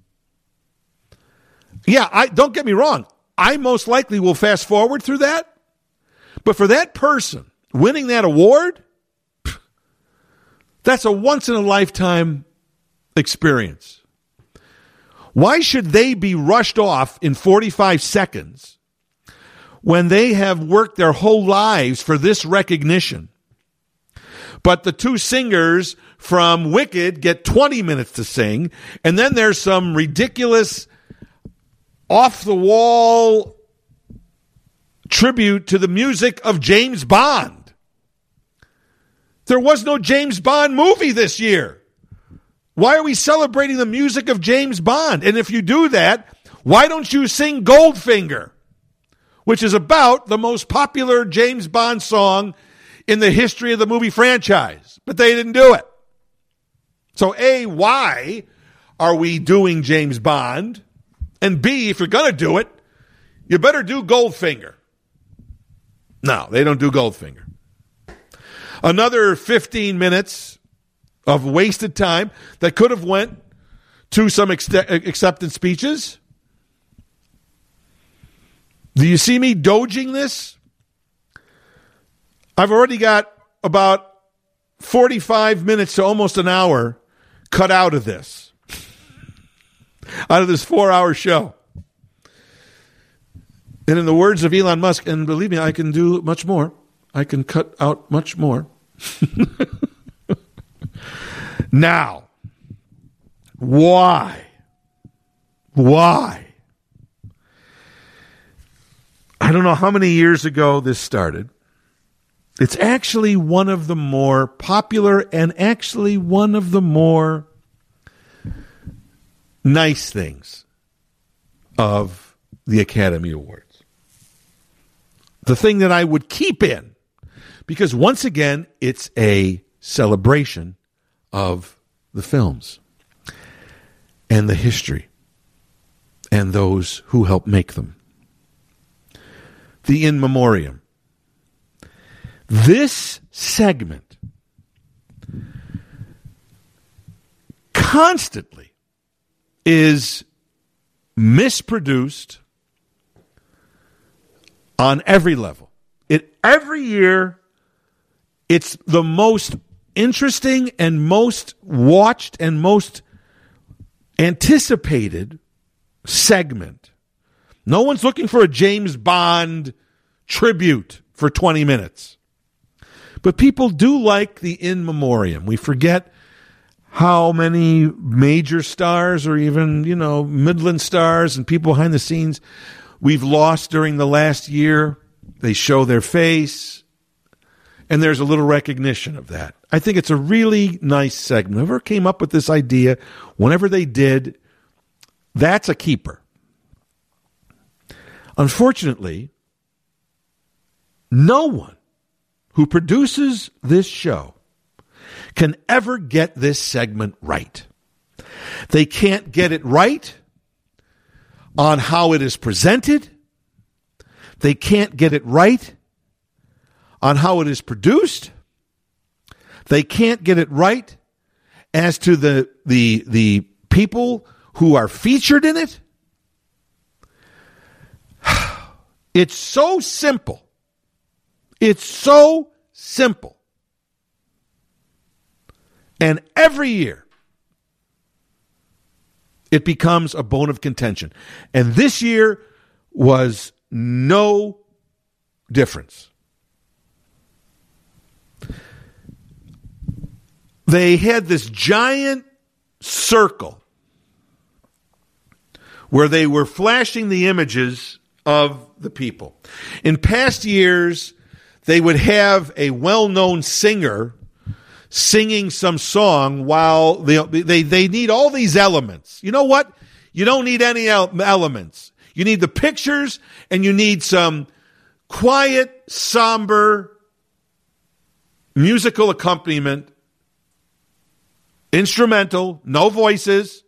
Yeah, I don't get me wrong. I most likely will fast forward through that. But for that person winning that award, that's a once-in-a-lifetime experience. Why should they be rushed off in forty-five seconds when they have worked their whole lives for this recognition? But the two singers from Wicked get twenty minutes to sing, and then there's some ridiculous, off-the-wall tribute to the music of James Bond. There was no James Bond movie this year. Why are we celebrating the music of James Bond? And if you do that, why don't you sing Goldfinger, which is about the most popular James Bond song in the history of the movie franchise? But they didn't do it. So A, why are we doing James Bond? And B, if you're going to do it, you better do Goldfinger. No, they don't do Goldfinger. Another fifteen minutes of wasted time that could have went to some ex- acceptance speeches. Do you see me dodging this? I've already got about forty-five minutes to almost an hour cut out of this. Out of this four-hour show. And in the words of Elon Musk, and believe me, I can do much more. I can cut out much more. Now, why? Why? I don't know how many years ago this started. It's actually one of the more popular and actually one of the more nice things of the Academy Awards. The thing that I would keep in, because once again, it's a celebration of the films and the history and those who helped make them. The In Memoriam. This segment constantly is misproduced on every level. It every year, it's the most interesting and most watched and most anticipated segment. No one's looking for a James Bond tribute for twenty minutes. But people do like the In Memoriam. We forget how many major stars or even, you know, Midland stars and people behind the scenes we've lost during the last year. They show their face, and there's a little recognition of that. I think it's a really nice segment. Whoever came up with this idea, whenever they did, that's a keeper. Unfortunately, no one who produces this show can ever get this segment right. They can't get it right on how it is presented. They can't get it right on how it is produced. They can't get it right as to the the the people who are featured in it. It's so simple. It's so simple. And every year, it becomes a bone of contention. And this year was no difference. They had this giant circle where they were flashing the images of the people. In past years, they would have a well-known singer singing some song while they, they, they need all these elements. You know what? You don't need any elements. You need the pictures, and you need some quiet, somber musical accompaniment, instrumental, no voices.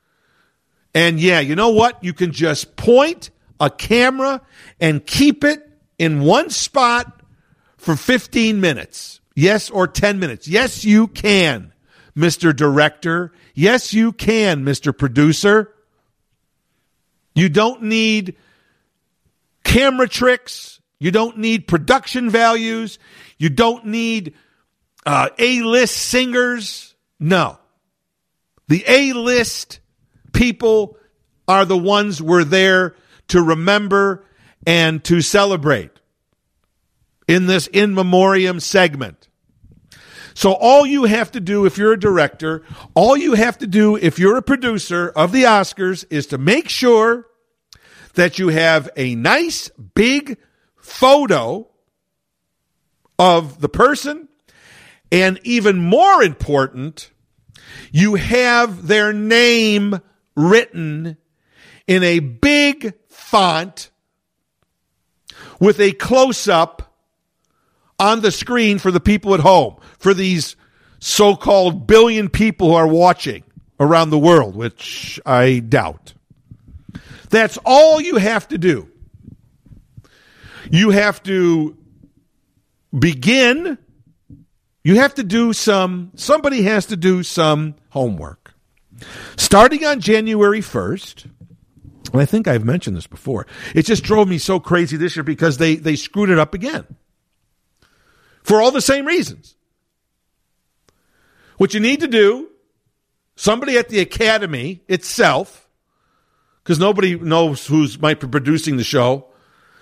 And yeah, you know what? You can just point a camera and keep it in one spot for fifteen minutes. Yes, or ten minutes. Yes, you can, Mister Director. Yes, you can, Mister Producer. You don't need camera tricks. You don't need production values. You don't need uh, A-list singers. No. The A-list people are the ones we're there to remember and to celebrate in this In Memoriam segment. So all you have to do if you're a director, all you have to do if you're a producer of the Oscars is to make sure that you have a nice big photo of the person, and even more important, you have their name written in a big font with a close-up on the screen for the people at home, for these so-called billion people who are watching around the world, which I doubt. That's all you have to do. You have to begin, you have to do some, somebody has to do some homework. Starting on January first, and I think I've mentioned this before, it just drove me so crazy this year because they, they screwed it up again. For all the same reasons. What you need to do, somebody at the Academy itself, because nobody knows who's might be producing the show,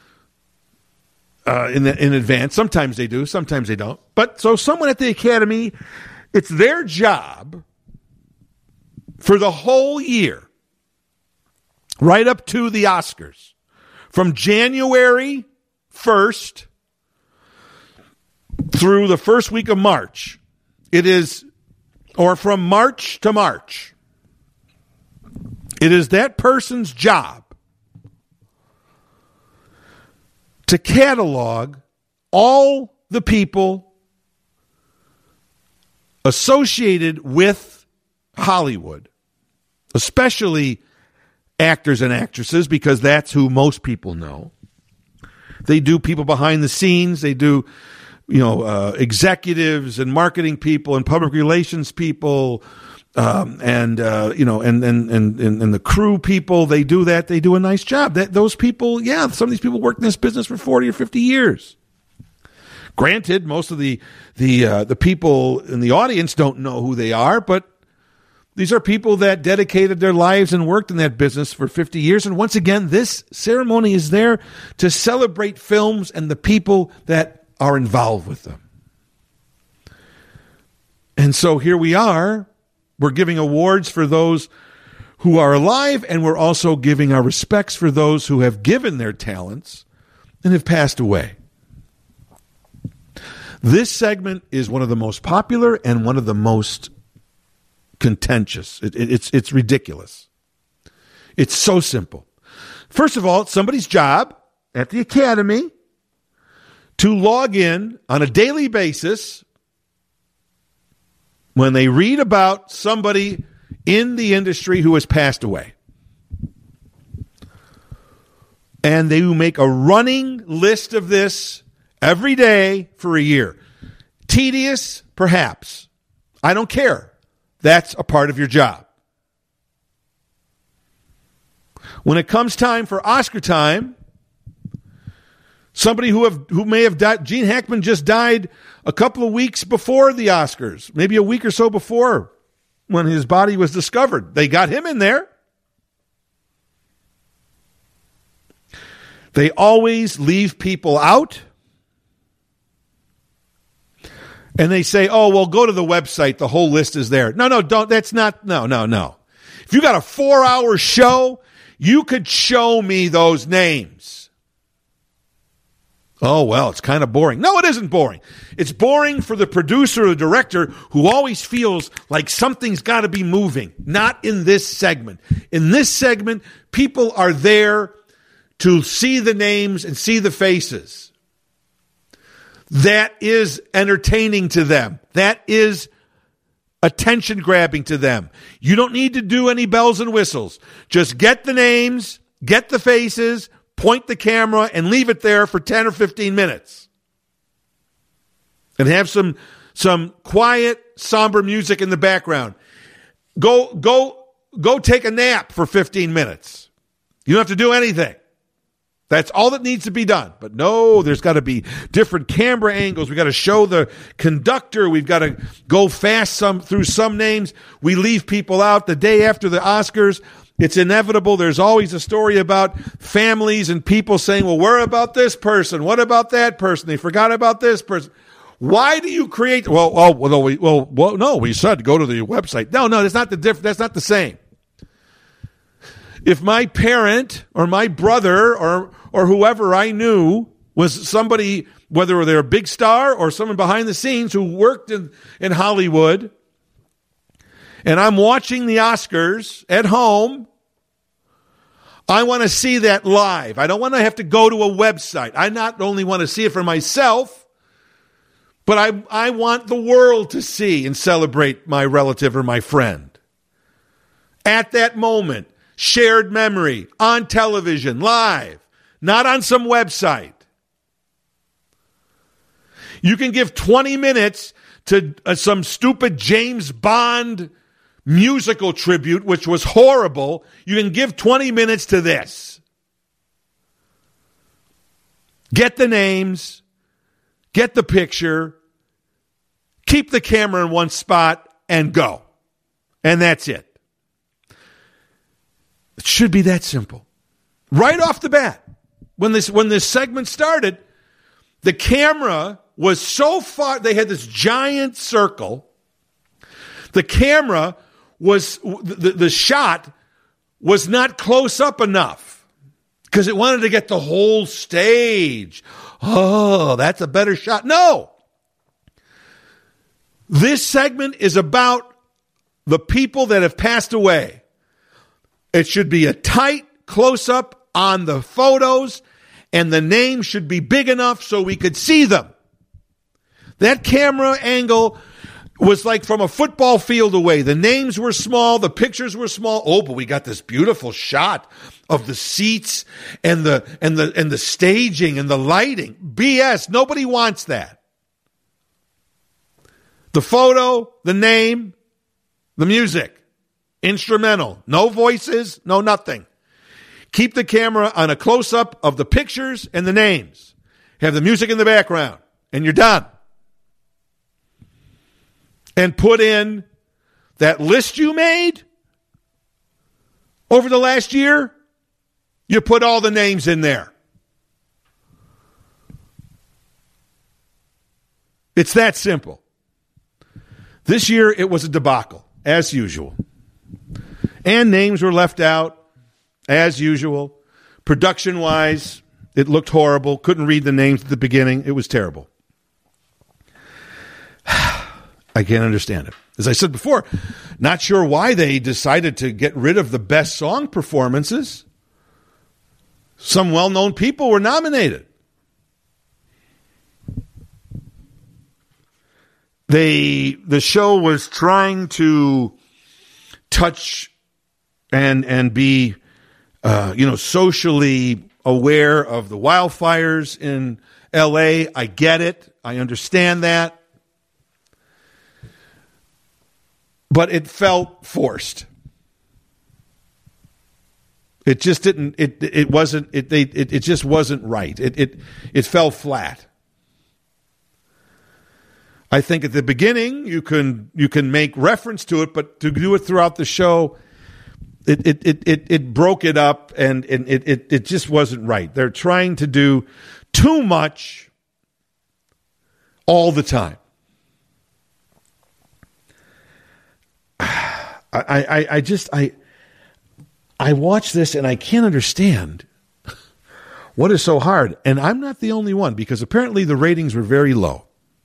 uh, in the, in advance. Sometimes they do, sometimes they don't. But so someone at the Academy, it's their job for the whole year, right up to the Oscars, from January first through the first week of March. It is, or from March to March. It is that person's job to catalog all the people associated with Hollywood, especially actors and actresses, because that's who most people know. They do people behind the scenes. They do, you know, uh, executives and marketing people and public relations people, um, and uh, you know, and, and and and the crew people. They do that. They do a nice job. That those people, yeah, some of these people worked in this business for forty or fifty years. Granted, most of the the uh, the people in the audience don't know who they are, but these are people that dedicated their lives and worked in that business for fifty years. And once again, this ceremony is there to celebrate films and the people that are involved with them. And so here we are. We're giving awards for those who are alive, and we're also giving our respects for those who have given their talents and have passed away. This segment is one of the most popular and one of the most contentious. It, it, it's it's ridiculous. It's so simple. First of all, it's somebody's job at the Academy to log in on a daily basis when they read about somebody in the industry who has passed away. And they will make a running list of this every day for a year. Tedious, perhaps. I don't care. That's a part of your job. When it comes time for Oscar time, somebody who have who may have died, Gene Hackman just died a couple of weeks before the Oscars, maybe a week or so before when his body was discovered. They got him in there. They always leave people out. And they say, oh, well, go to the website. The whole list is there. No, no, don't. That's not. No, no, no. If you got a four-hour show, you could show me those names. Oh, well, it's kind of boring. No, it isn't boring. It's boring for the producer or the director who always feels like something's got to be moving. Not in this segment. In this segment, people are there to see the names and see the faces. That is entertaining to them. That is attention grabbing to them. You don't need to do any bells and whistles. Just get the names, get the faces, point the camera, and leave it there for ten or fifteen minutes. And have some some quiet, somber music in the background. Go go go take a nap for fifteen minutes. You don't have to do anything. That's all that needs to be done. But no, there's got to be different camera angles. We've got to show the conductor. We've got to go fast some through some names. We leave people out. The day after the Oscars, it's inevitable. There's always a story about families and people saying, well, where about this person? What about that person? They forgot about this person. Why do you create? Well, oh, well, we, well, well, no, we said go to the website. No, no, that's not the diff- That's not the same. If my parent or my brother or or whoever I knew was somebody, whether they're a big star or someone behind the scenes who worked in, in Hollywood, and I'm watching the Oscars at home, I want to see that live. I don't want to have to go to a website. I not only want to see it for myself, but I, I want the world to see and celebrate my relative or my friend. At that moment, shared memory, on television, live, not on some website. You can give twenty minutes to uh, some stupid James Bond musical tribute, which was horrible. You can give twenty minutes to this. Get the names, get the picture, keep the camera in one spot, and go. And that's it. It should be that simple. Right off the bat, when this when this segment started, the camera was so far, they had this giant circle. The camera was, the, the shot was not close up enough because it wanted to get the whole stage. Oh, that's a better shot. No. This segment is about the people that have passed away. It should be a tight close-up on the photos, and the names should be big enough so we could see them. That camera angle was like from a football field away. The names were small, the pictures were small. Oh, but we got this beautiful shot of the seats and the and the and the staging and the lighting. B S. Nobody wants that. The photo, the name, the music, instrumental, no voices, no nothing. Keep the camera on a close-up of the pictures and the names. Have the music in the background, and you're done. And put in that list you made over the last year. You put all the names in there. It's that simple. This year, it was a debacle, as usual. And names were left out, as usual. Production-wise, it looked horrible. Couldn't read the names at the beginning. It was terrible. I can't understand it. As I said before, not sure why they decided to get rid of the best song performances. Some well-known people were nominated. They, the show was trying to touch and and be, uh, you know, socially aware of the wildfires in L A. I get it. I understand that. But it felt forced. It just didn't. It it wasn't. It they. It, it just wasn't right. It it it fell flat. I think at the beginning you can you can make reference to it, but to do it throughout the show, it it it it, it broke it up, and, and it, it it just wasn't right. They're trying to do too much all the time. I I, I just I I watch this and I can't understand what is so hard. And I'm not the only one, because apparently the ratings were very low.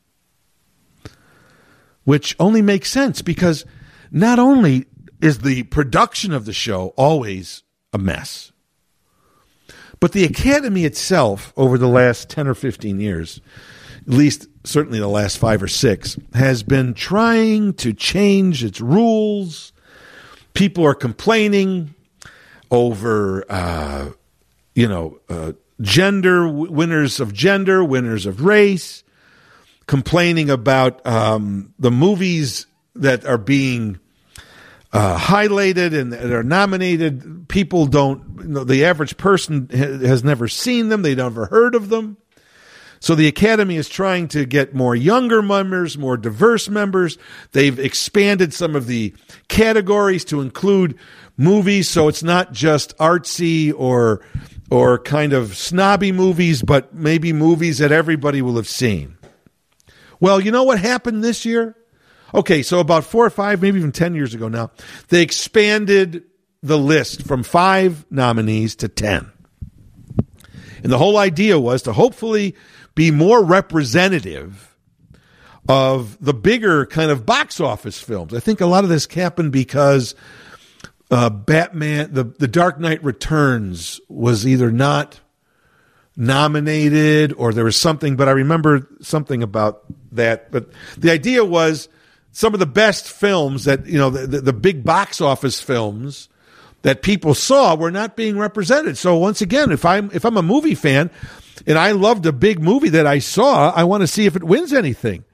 Which only makes sense, because not only is the production of the show always a mess, but the Academy itself over the last ten or fifteen years, at least certainly the last five or six, has been trying to change its rules. People are complaining over, uh, you know, uh, gender, winners of gender, winners of race. Complaining about um, the movies that are being uh, highlighted and that are nominated. People don't, you know, the average person ha- has never seen them. They've never heard of them. So the Academy is trying to get more younger members, more diverse members. They've expanded some of the categories to include movies, so it's not just artsy or or kind of snobby movies, but maybe movies that everybody will have seen. Well, you know what happened this year? Okay, so about four or five, maybe even ten years ago now, they expanded the list from five nominees to ten. And the whole idea was to hopefully be more representative of the bigger kind of box office films. I think a lot of this happened because uh, Batman, the, the Dark Knight Returns was either not nominated or there was something, but I remember something about that. But the idea was some of the best films that, you know, the, the, the big box office films that people saw were not being represented. So once again, if I'm if I'm a movie fan and I loved a big movie that I saw, I want to see if it wins anything.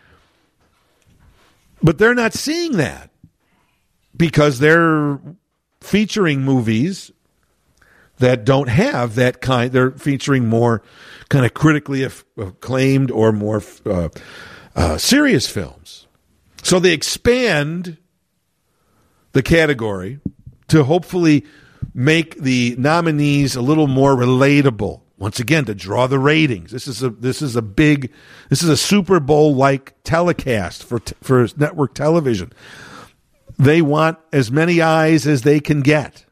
But they're not seeing that because they're featuring movies that don't have that kind. They're featuring more kind of critically acclaimed or more uh, uh, serious films. So they expand the category to hopefully make the nominees a little more relatable once again, to draw the ratings. This is a this is a big, this is a Super Bowl like telecast for t- for network television. They want as many eyes as they can get.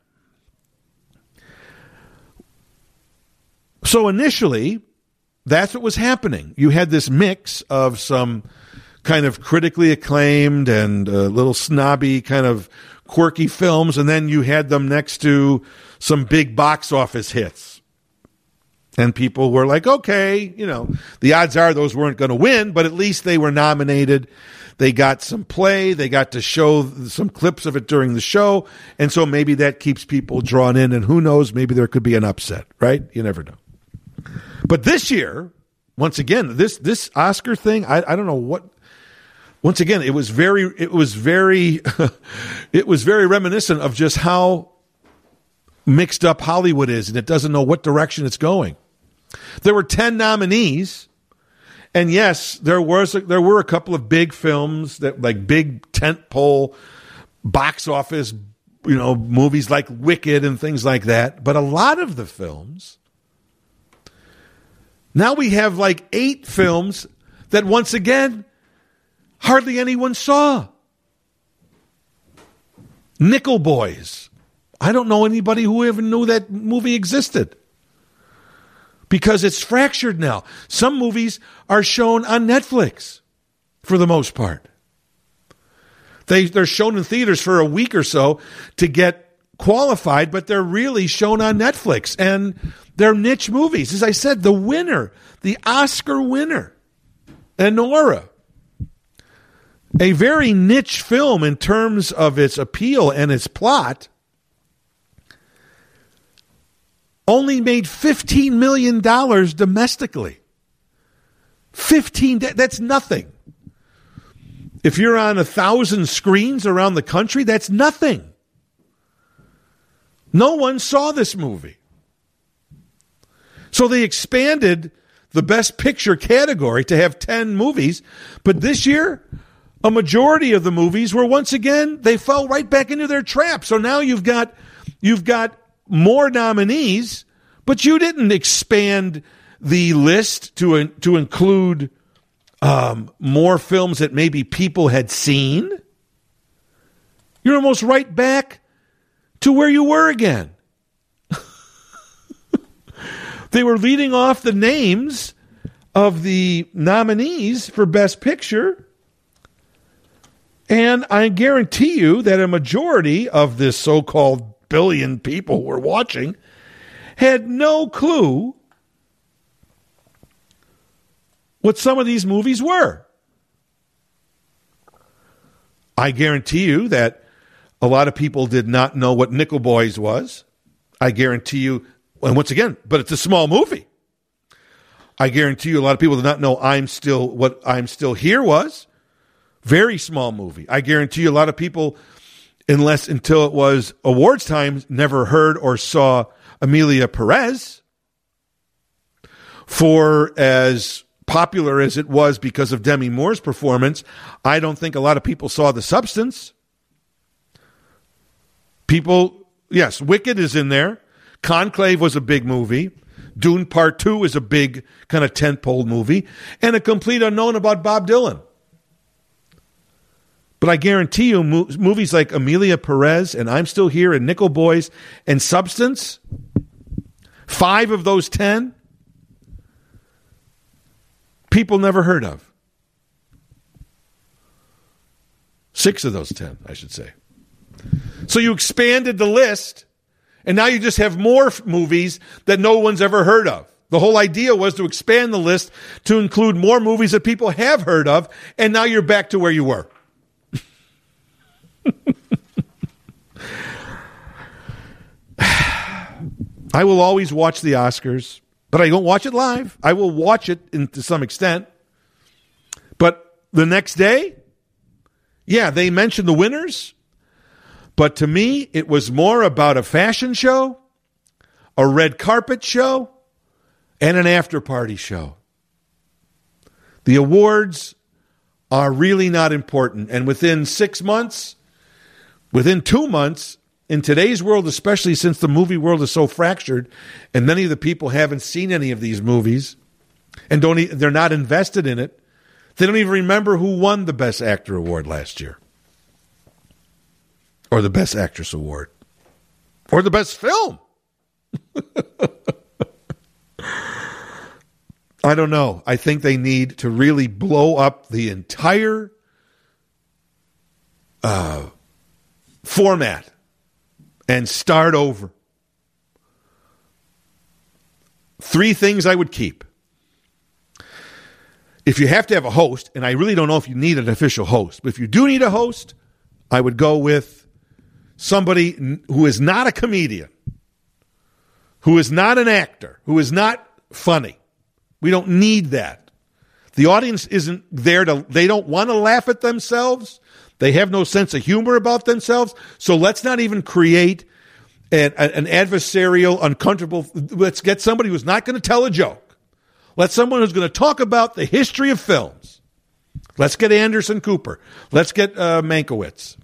So initially, that's what was happening. You had this mix of some kind of critically acclaimed and a little snobby kind of quirky films, and then you had them next to some big box office hits. And people were like, okay, you know, the odds are those weren't going to win, but at least they were nominated. They got some play. They got to show some clips of it during the show. And so maybe that keeps people drawn in. And who knows, maybe there could be an upset, right? You never know. But this year, once again, this this Oscar thing, I, I don't know what. Once again, it was very, it was very, it was very reminiscent of just how mixed up Hollywood is, and it doesn't know what direction it's going. There were ten nominees, and yes, there was there were a couple of big films that like big tentpole box office, you know, movies like Wicked and things like that. But a lot of the films, now we have like eight films that once again hardly anyone saw. Nickel Boys. I don't know anybody who even knew that movie existed. Because it's fractured now. Some movies are shown on Netflix for the most part. They, they're shown in theaters for a week or so to get qualified, but they're really shown on Netflix. And they're niche movies. As I said, the winner, the Oscar winner, Anora, a very niche film in terms of its appeal and its plot, only made fifteen million dollars domestically. fifteen, that's nothing. If you're on a thousand screens around the country, that's nothing. No one saw this movie. So they expanded the Best Picture category to have ten movies, but this year, a majority of the movies were once again, they fell right back into their trap. So now you've got you've got more nominees, but you didn't expand the list to to include um, more films that maybe people had seen. You're almost right back to where you were again. They were leading off the names of the nominees for Best Picture, and I guarantee you that a majority of this so-called billion people who were watching had no clue what some of these movies were. I guarantee you that a lot of people did not know what Nickel Boys was. I guarantee you, and once again, but it's a small movie. I guarantee you a lot of people did not know I'm Still what I'm Still Here was. Very small movie. I guarantee you a lot of people, unless until it was awards time, never heard or saw Emilia Perez. For as popular as it was because of Demi Moore's performance, I don't think a lot of people saw The Substance. People, yes, Wicked is in there. Conclave was a big movie. Dune Part two is a big kind of tentpole movie. And a complete unknown about Bob Dylan. But I guarantee you, mo- movies like Emilia Perez and I'm Still Here and Nickel Boys and Substance, five of those ten, people never heard of. Six of those ten, I should say. So you expanded the list, and now you just have more f- movies that no one's ever heard of. The whole idea was to expand the list to include more movies that people have heard of, and now you're back to where you were. I will always watch the Oscars, but I don't watch it live. I will watch it in, to some extent. But the next day, yeah, they mentioned the winners. But to me, it was more about a fashion show, a red carpet show, and an after-party show. The awards are really not important. And within six months, within two months, in today's world, especially since the movie world is so fractured, and many of the people haven't seen any of these movies and don't e- they're not invested in it. They don't even remember who won the Best Actor award last year, or the Best Actress award, or the Best Film. I don't know. I think they need to really blow up the entire uh, format and start over. Three things I would keep. If you have to have a host, and I really don't know if you need an official host, but if you do need a host, I would go with somebody who is not a comedian, who is not an actor, who is not funny. We don't need that. The audience isn't there to, they don't want to laugh at themselves. They have no sense of humor about themselves. So let's not even create an, an adversarial, uncomfortable, let's get somebody who's not going to tell a joke. Let's someone who's going to talk about the history of films. Let's get Anderson Cooper. Let's get uh, Mankiewicz.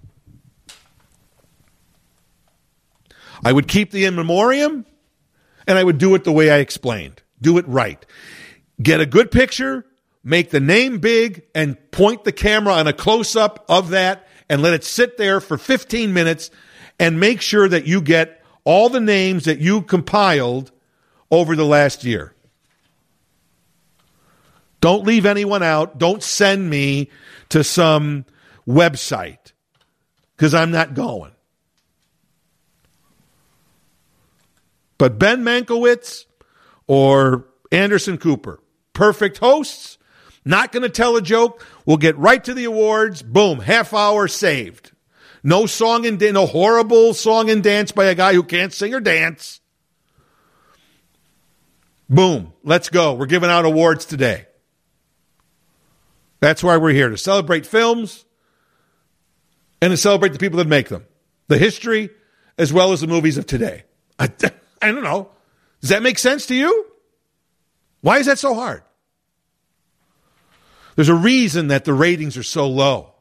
I would keep the in memoriam, and I would do it the way I explained. Do it right. Get a good picture, make the name big, and point the camera on a close-up of that, and let it sit there for fifteen minutes, and make sure that you get all the names that you compiled over the last year. Don't leave anyone out. Don't send me to some website, because I'm not going. But Ben Mankiewicz or Anderson Cooper, perfect hosts, not going to tell a joke. We'll get right to the awards. Boom, half hour saved. No song and no horrible song and dance by a guy who can't sing or dance. Boom, let's go. We're giving out awards today. That's why we're here, to celebrate films and to celebrate the people that make them. The history as well as the movies of today. I, I don't know. Does that make sense to you? Why is that so hard? There's a reason that the ratings are so low.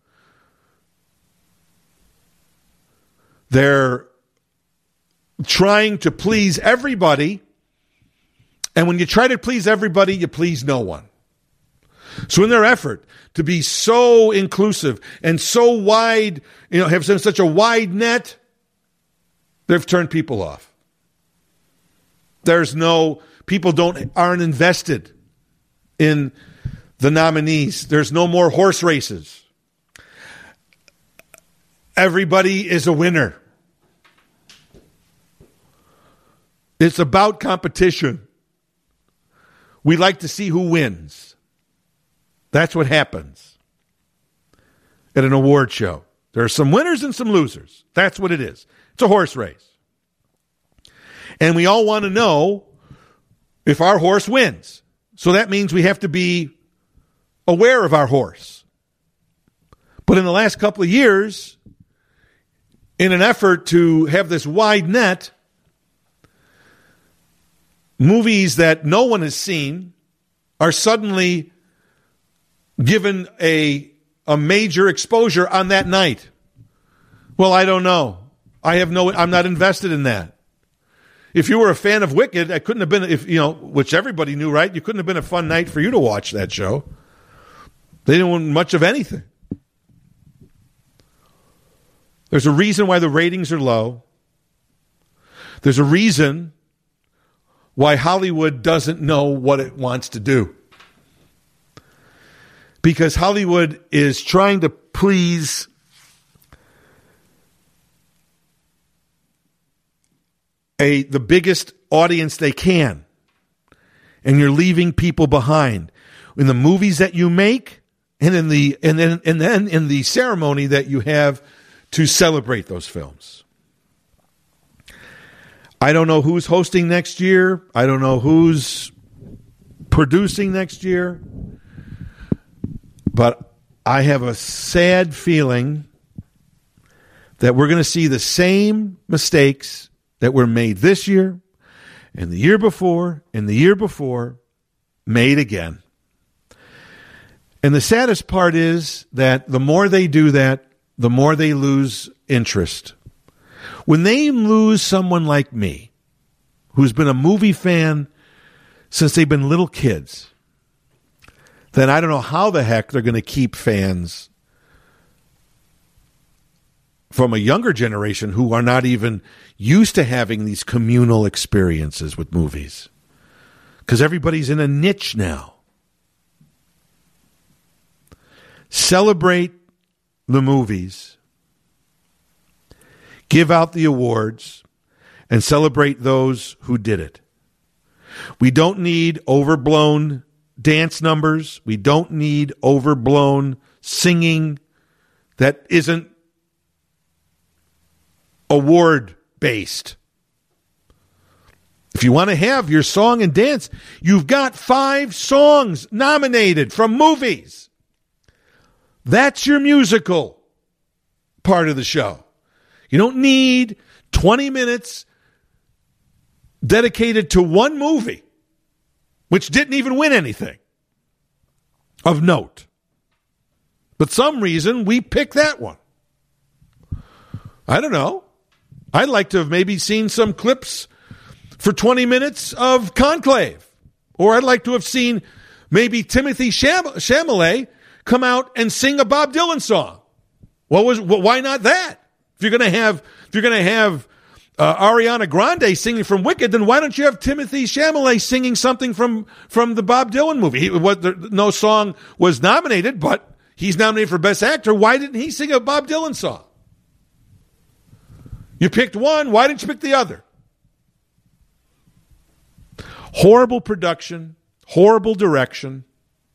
They're trying to please everybody, and when you try to please everybody, you please no one. So in their effort to be so inclusive and so wide, you know, have such a wide net, they've turned people off. There's no, people don't, aren't invested in the nominees. There's no more horse races. Everybody is a winner. It's about competition. We like to see who wins. That's what happens at an award show. There are some winners and some losers. That's what it is. It's a horse race. And we all want to know if our horse wins. So that means we have to be aware of our horse. But in the last couple of years, in an effort to have this wide net, movies that no one has seen are suddenly given a, a major exposure on that night. Well, I don't know. I have no, I'm not invested in that. If you were a fan of Wicked, I couldn't have been, if you know, which everybody knew, right? You couldn't have been a fun night for you to watch that show. They didn't want much of anything. There's a reason why the ratings are low. There's a reason why Hollywood doesn't know what it wants to do. Because Hollywood is trying to please a the biggest audience they can. And you're leaving people behind in the movies that you make and in the and then and then in the ceremony that you have to celebrate those films. I don't know who's hosting next year. I don't know who's producing next year. But I have a sad feeling that we're going to see the same mistakes that were made this year and the year before and the year before made again. And the saddest part is that the more they do that, the more they lose interest. When they lose someone like me, who's been a movie fan since they've been little kids, then I don't know how the heck they're going to keep fans from a younger generation who are not even used to having these communal experiences with movies. Because everybody's in a niche now. Celebrate the movies. Give out the awards and celebrate those who did it. We don't need overblown dance numbers. We don't need overblown singing that isn't award-based. If you want to have your song and dance, you've got five songs nominated from movies. That's your musical part of the show. You don't need twenty minutes dedicated to one movie, which didn't even win anything of note. But some reason we picked that one. I don't know. I'd like to have maybe seen some clips for twenty minutes of Conclave. Or I'd like to have seen maybe Timothy Cham- Chalamet come out and sing a Bob Dylan song. What was? Why not that? If you're going to have, if you're going to have uh, Ariana Grande singing from Wicked, then why don't you have Timothy Chalamet singing something from from the Bob Dylan movie? He, what, the, no song was nominated, but he's nominated for Best Actor. Why didn't he sing a Bob Dylan song? You picked one. Why didn't you pick the other? Horrible production, horrible direction.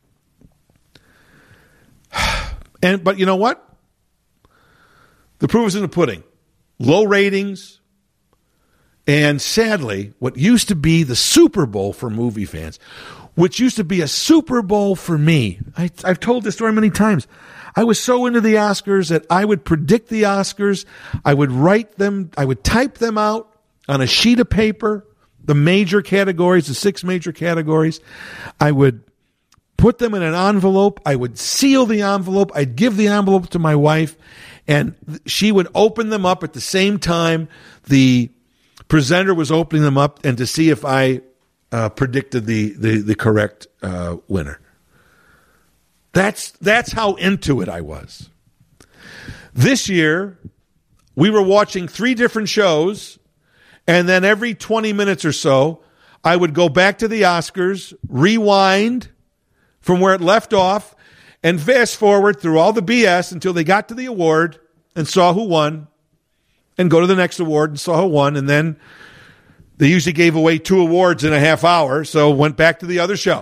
And but you know what? The proof is in the pudding. Low ratings, and sadly, what used to be the Super Bowl for movie fans, which used to be a Super Bowl for me. I, I've told this story many times. I was so into the Oscars that I would predict the Oscars. I would write them. I would type them out on a sheet of paper, the major categories, the six major categories. I would put them in an envelope. I would seal the envelope. I'd give the envelope to my wife, and she would open them up at the same time the presenter was opening them up, and to see if I uh, predicted the, the, the correct uh, winner. That's that's how into it I was. This year, we were watching three different shows, and then every twenty minutes or so, I would go back to the Oscars, rewind from where it left off, and fast forward through all the B S until they got to the award and saw who won, and go to the next award and saw who won, and then they usually gave away two awards in a half hour, so went back to the other show.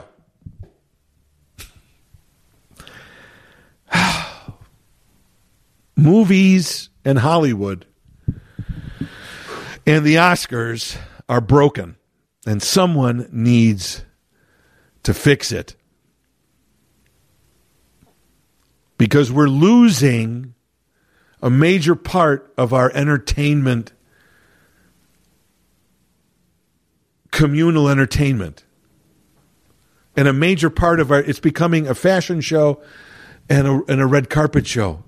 Movies and Hollywood and the Oscars are broken, and someone needs to fix it. Because we're losing a major part of our entertainment, communal entertainment. And a major part of our, it's becoming a fashion show and a, and a red carpet show.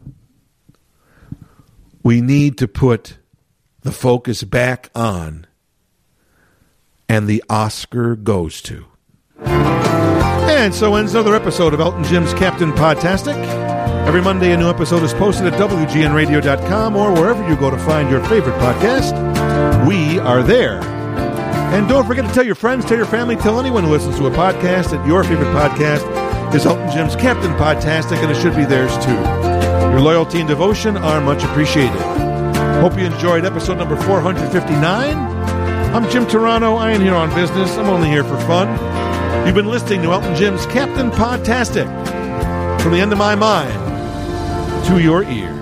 We need to put the focus back on, and the Oscar goes to. And so ends another episode of Elton Jim's Captain Podtastic. Every Monday, a new episode is posted at W G N radio dot com or wherever you go to find your favorite podcast. We are there. And don't forget to tell your friends, tell your family, tell anyone who listens to a podcast that your favorite podcast is Elton Jim's Captain Podtastic, and it should be theirs too. Your loyalty and devotion are much appreciated. Hope you enjoyed episode number four fifty-nine. I'm Jim Turano. I ain't here on business. I'm only here for fun. You've been listening to Elton Jim's Captain Podtastic. From the end of my mind to your ears.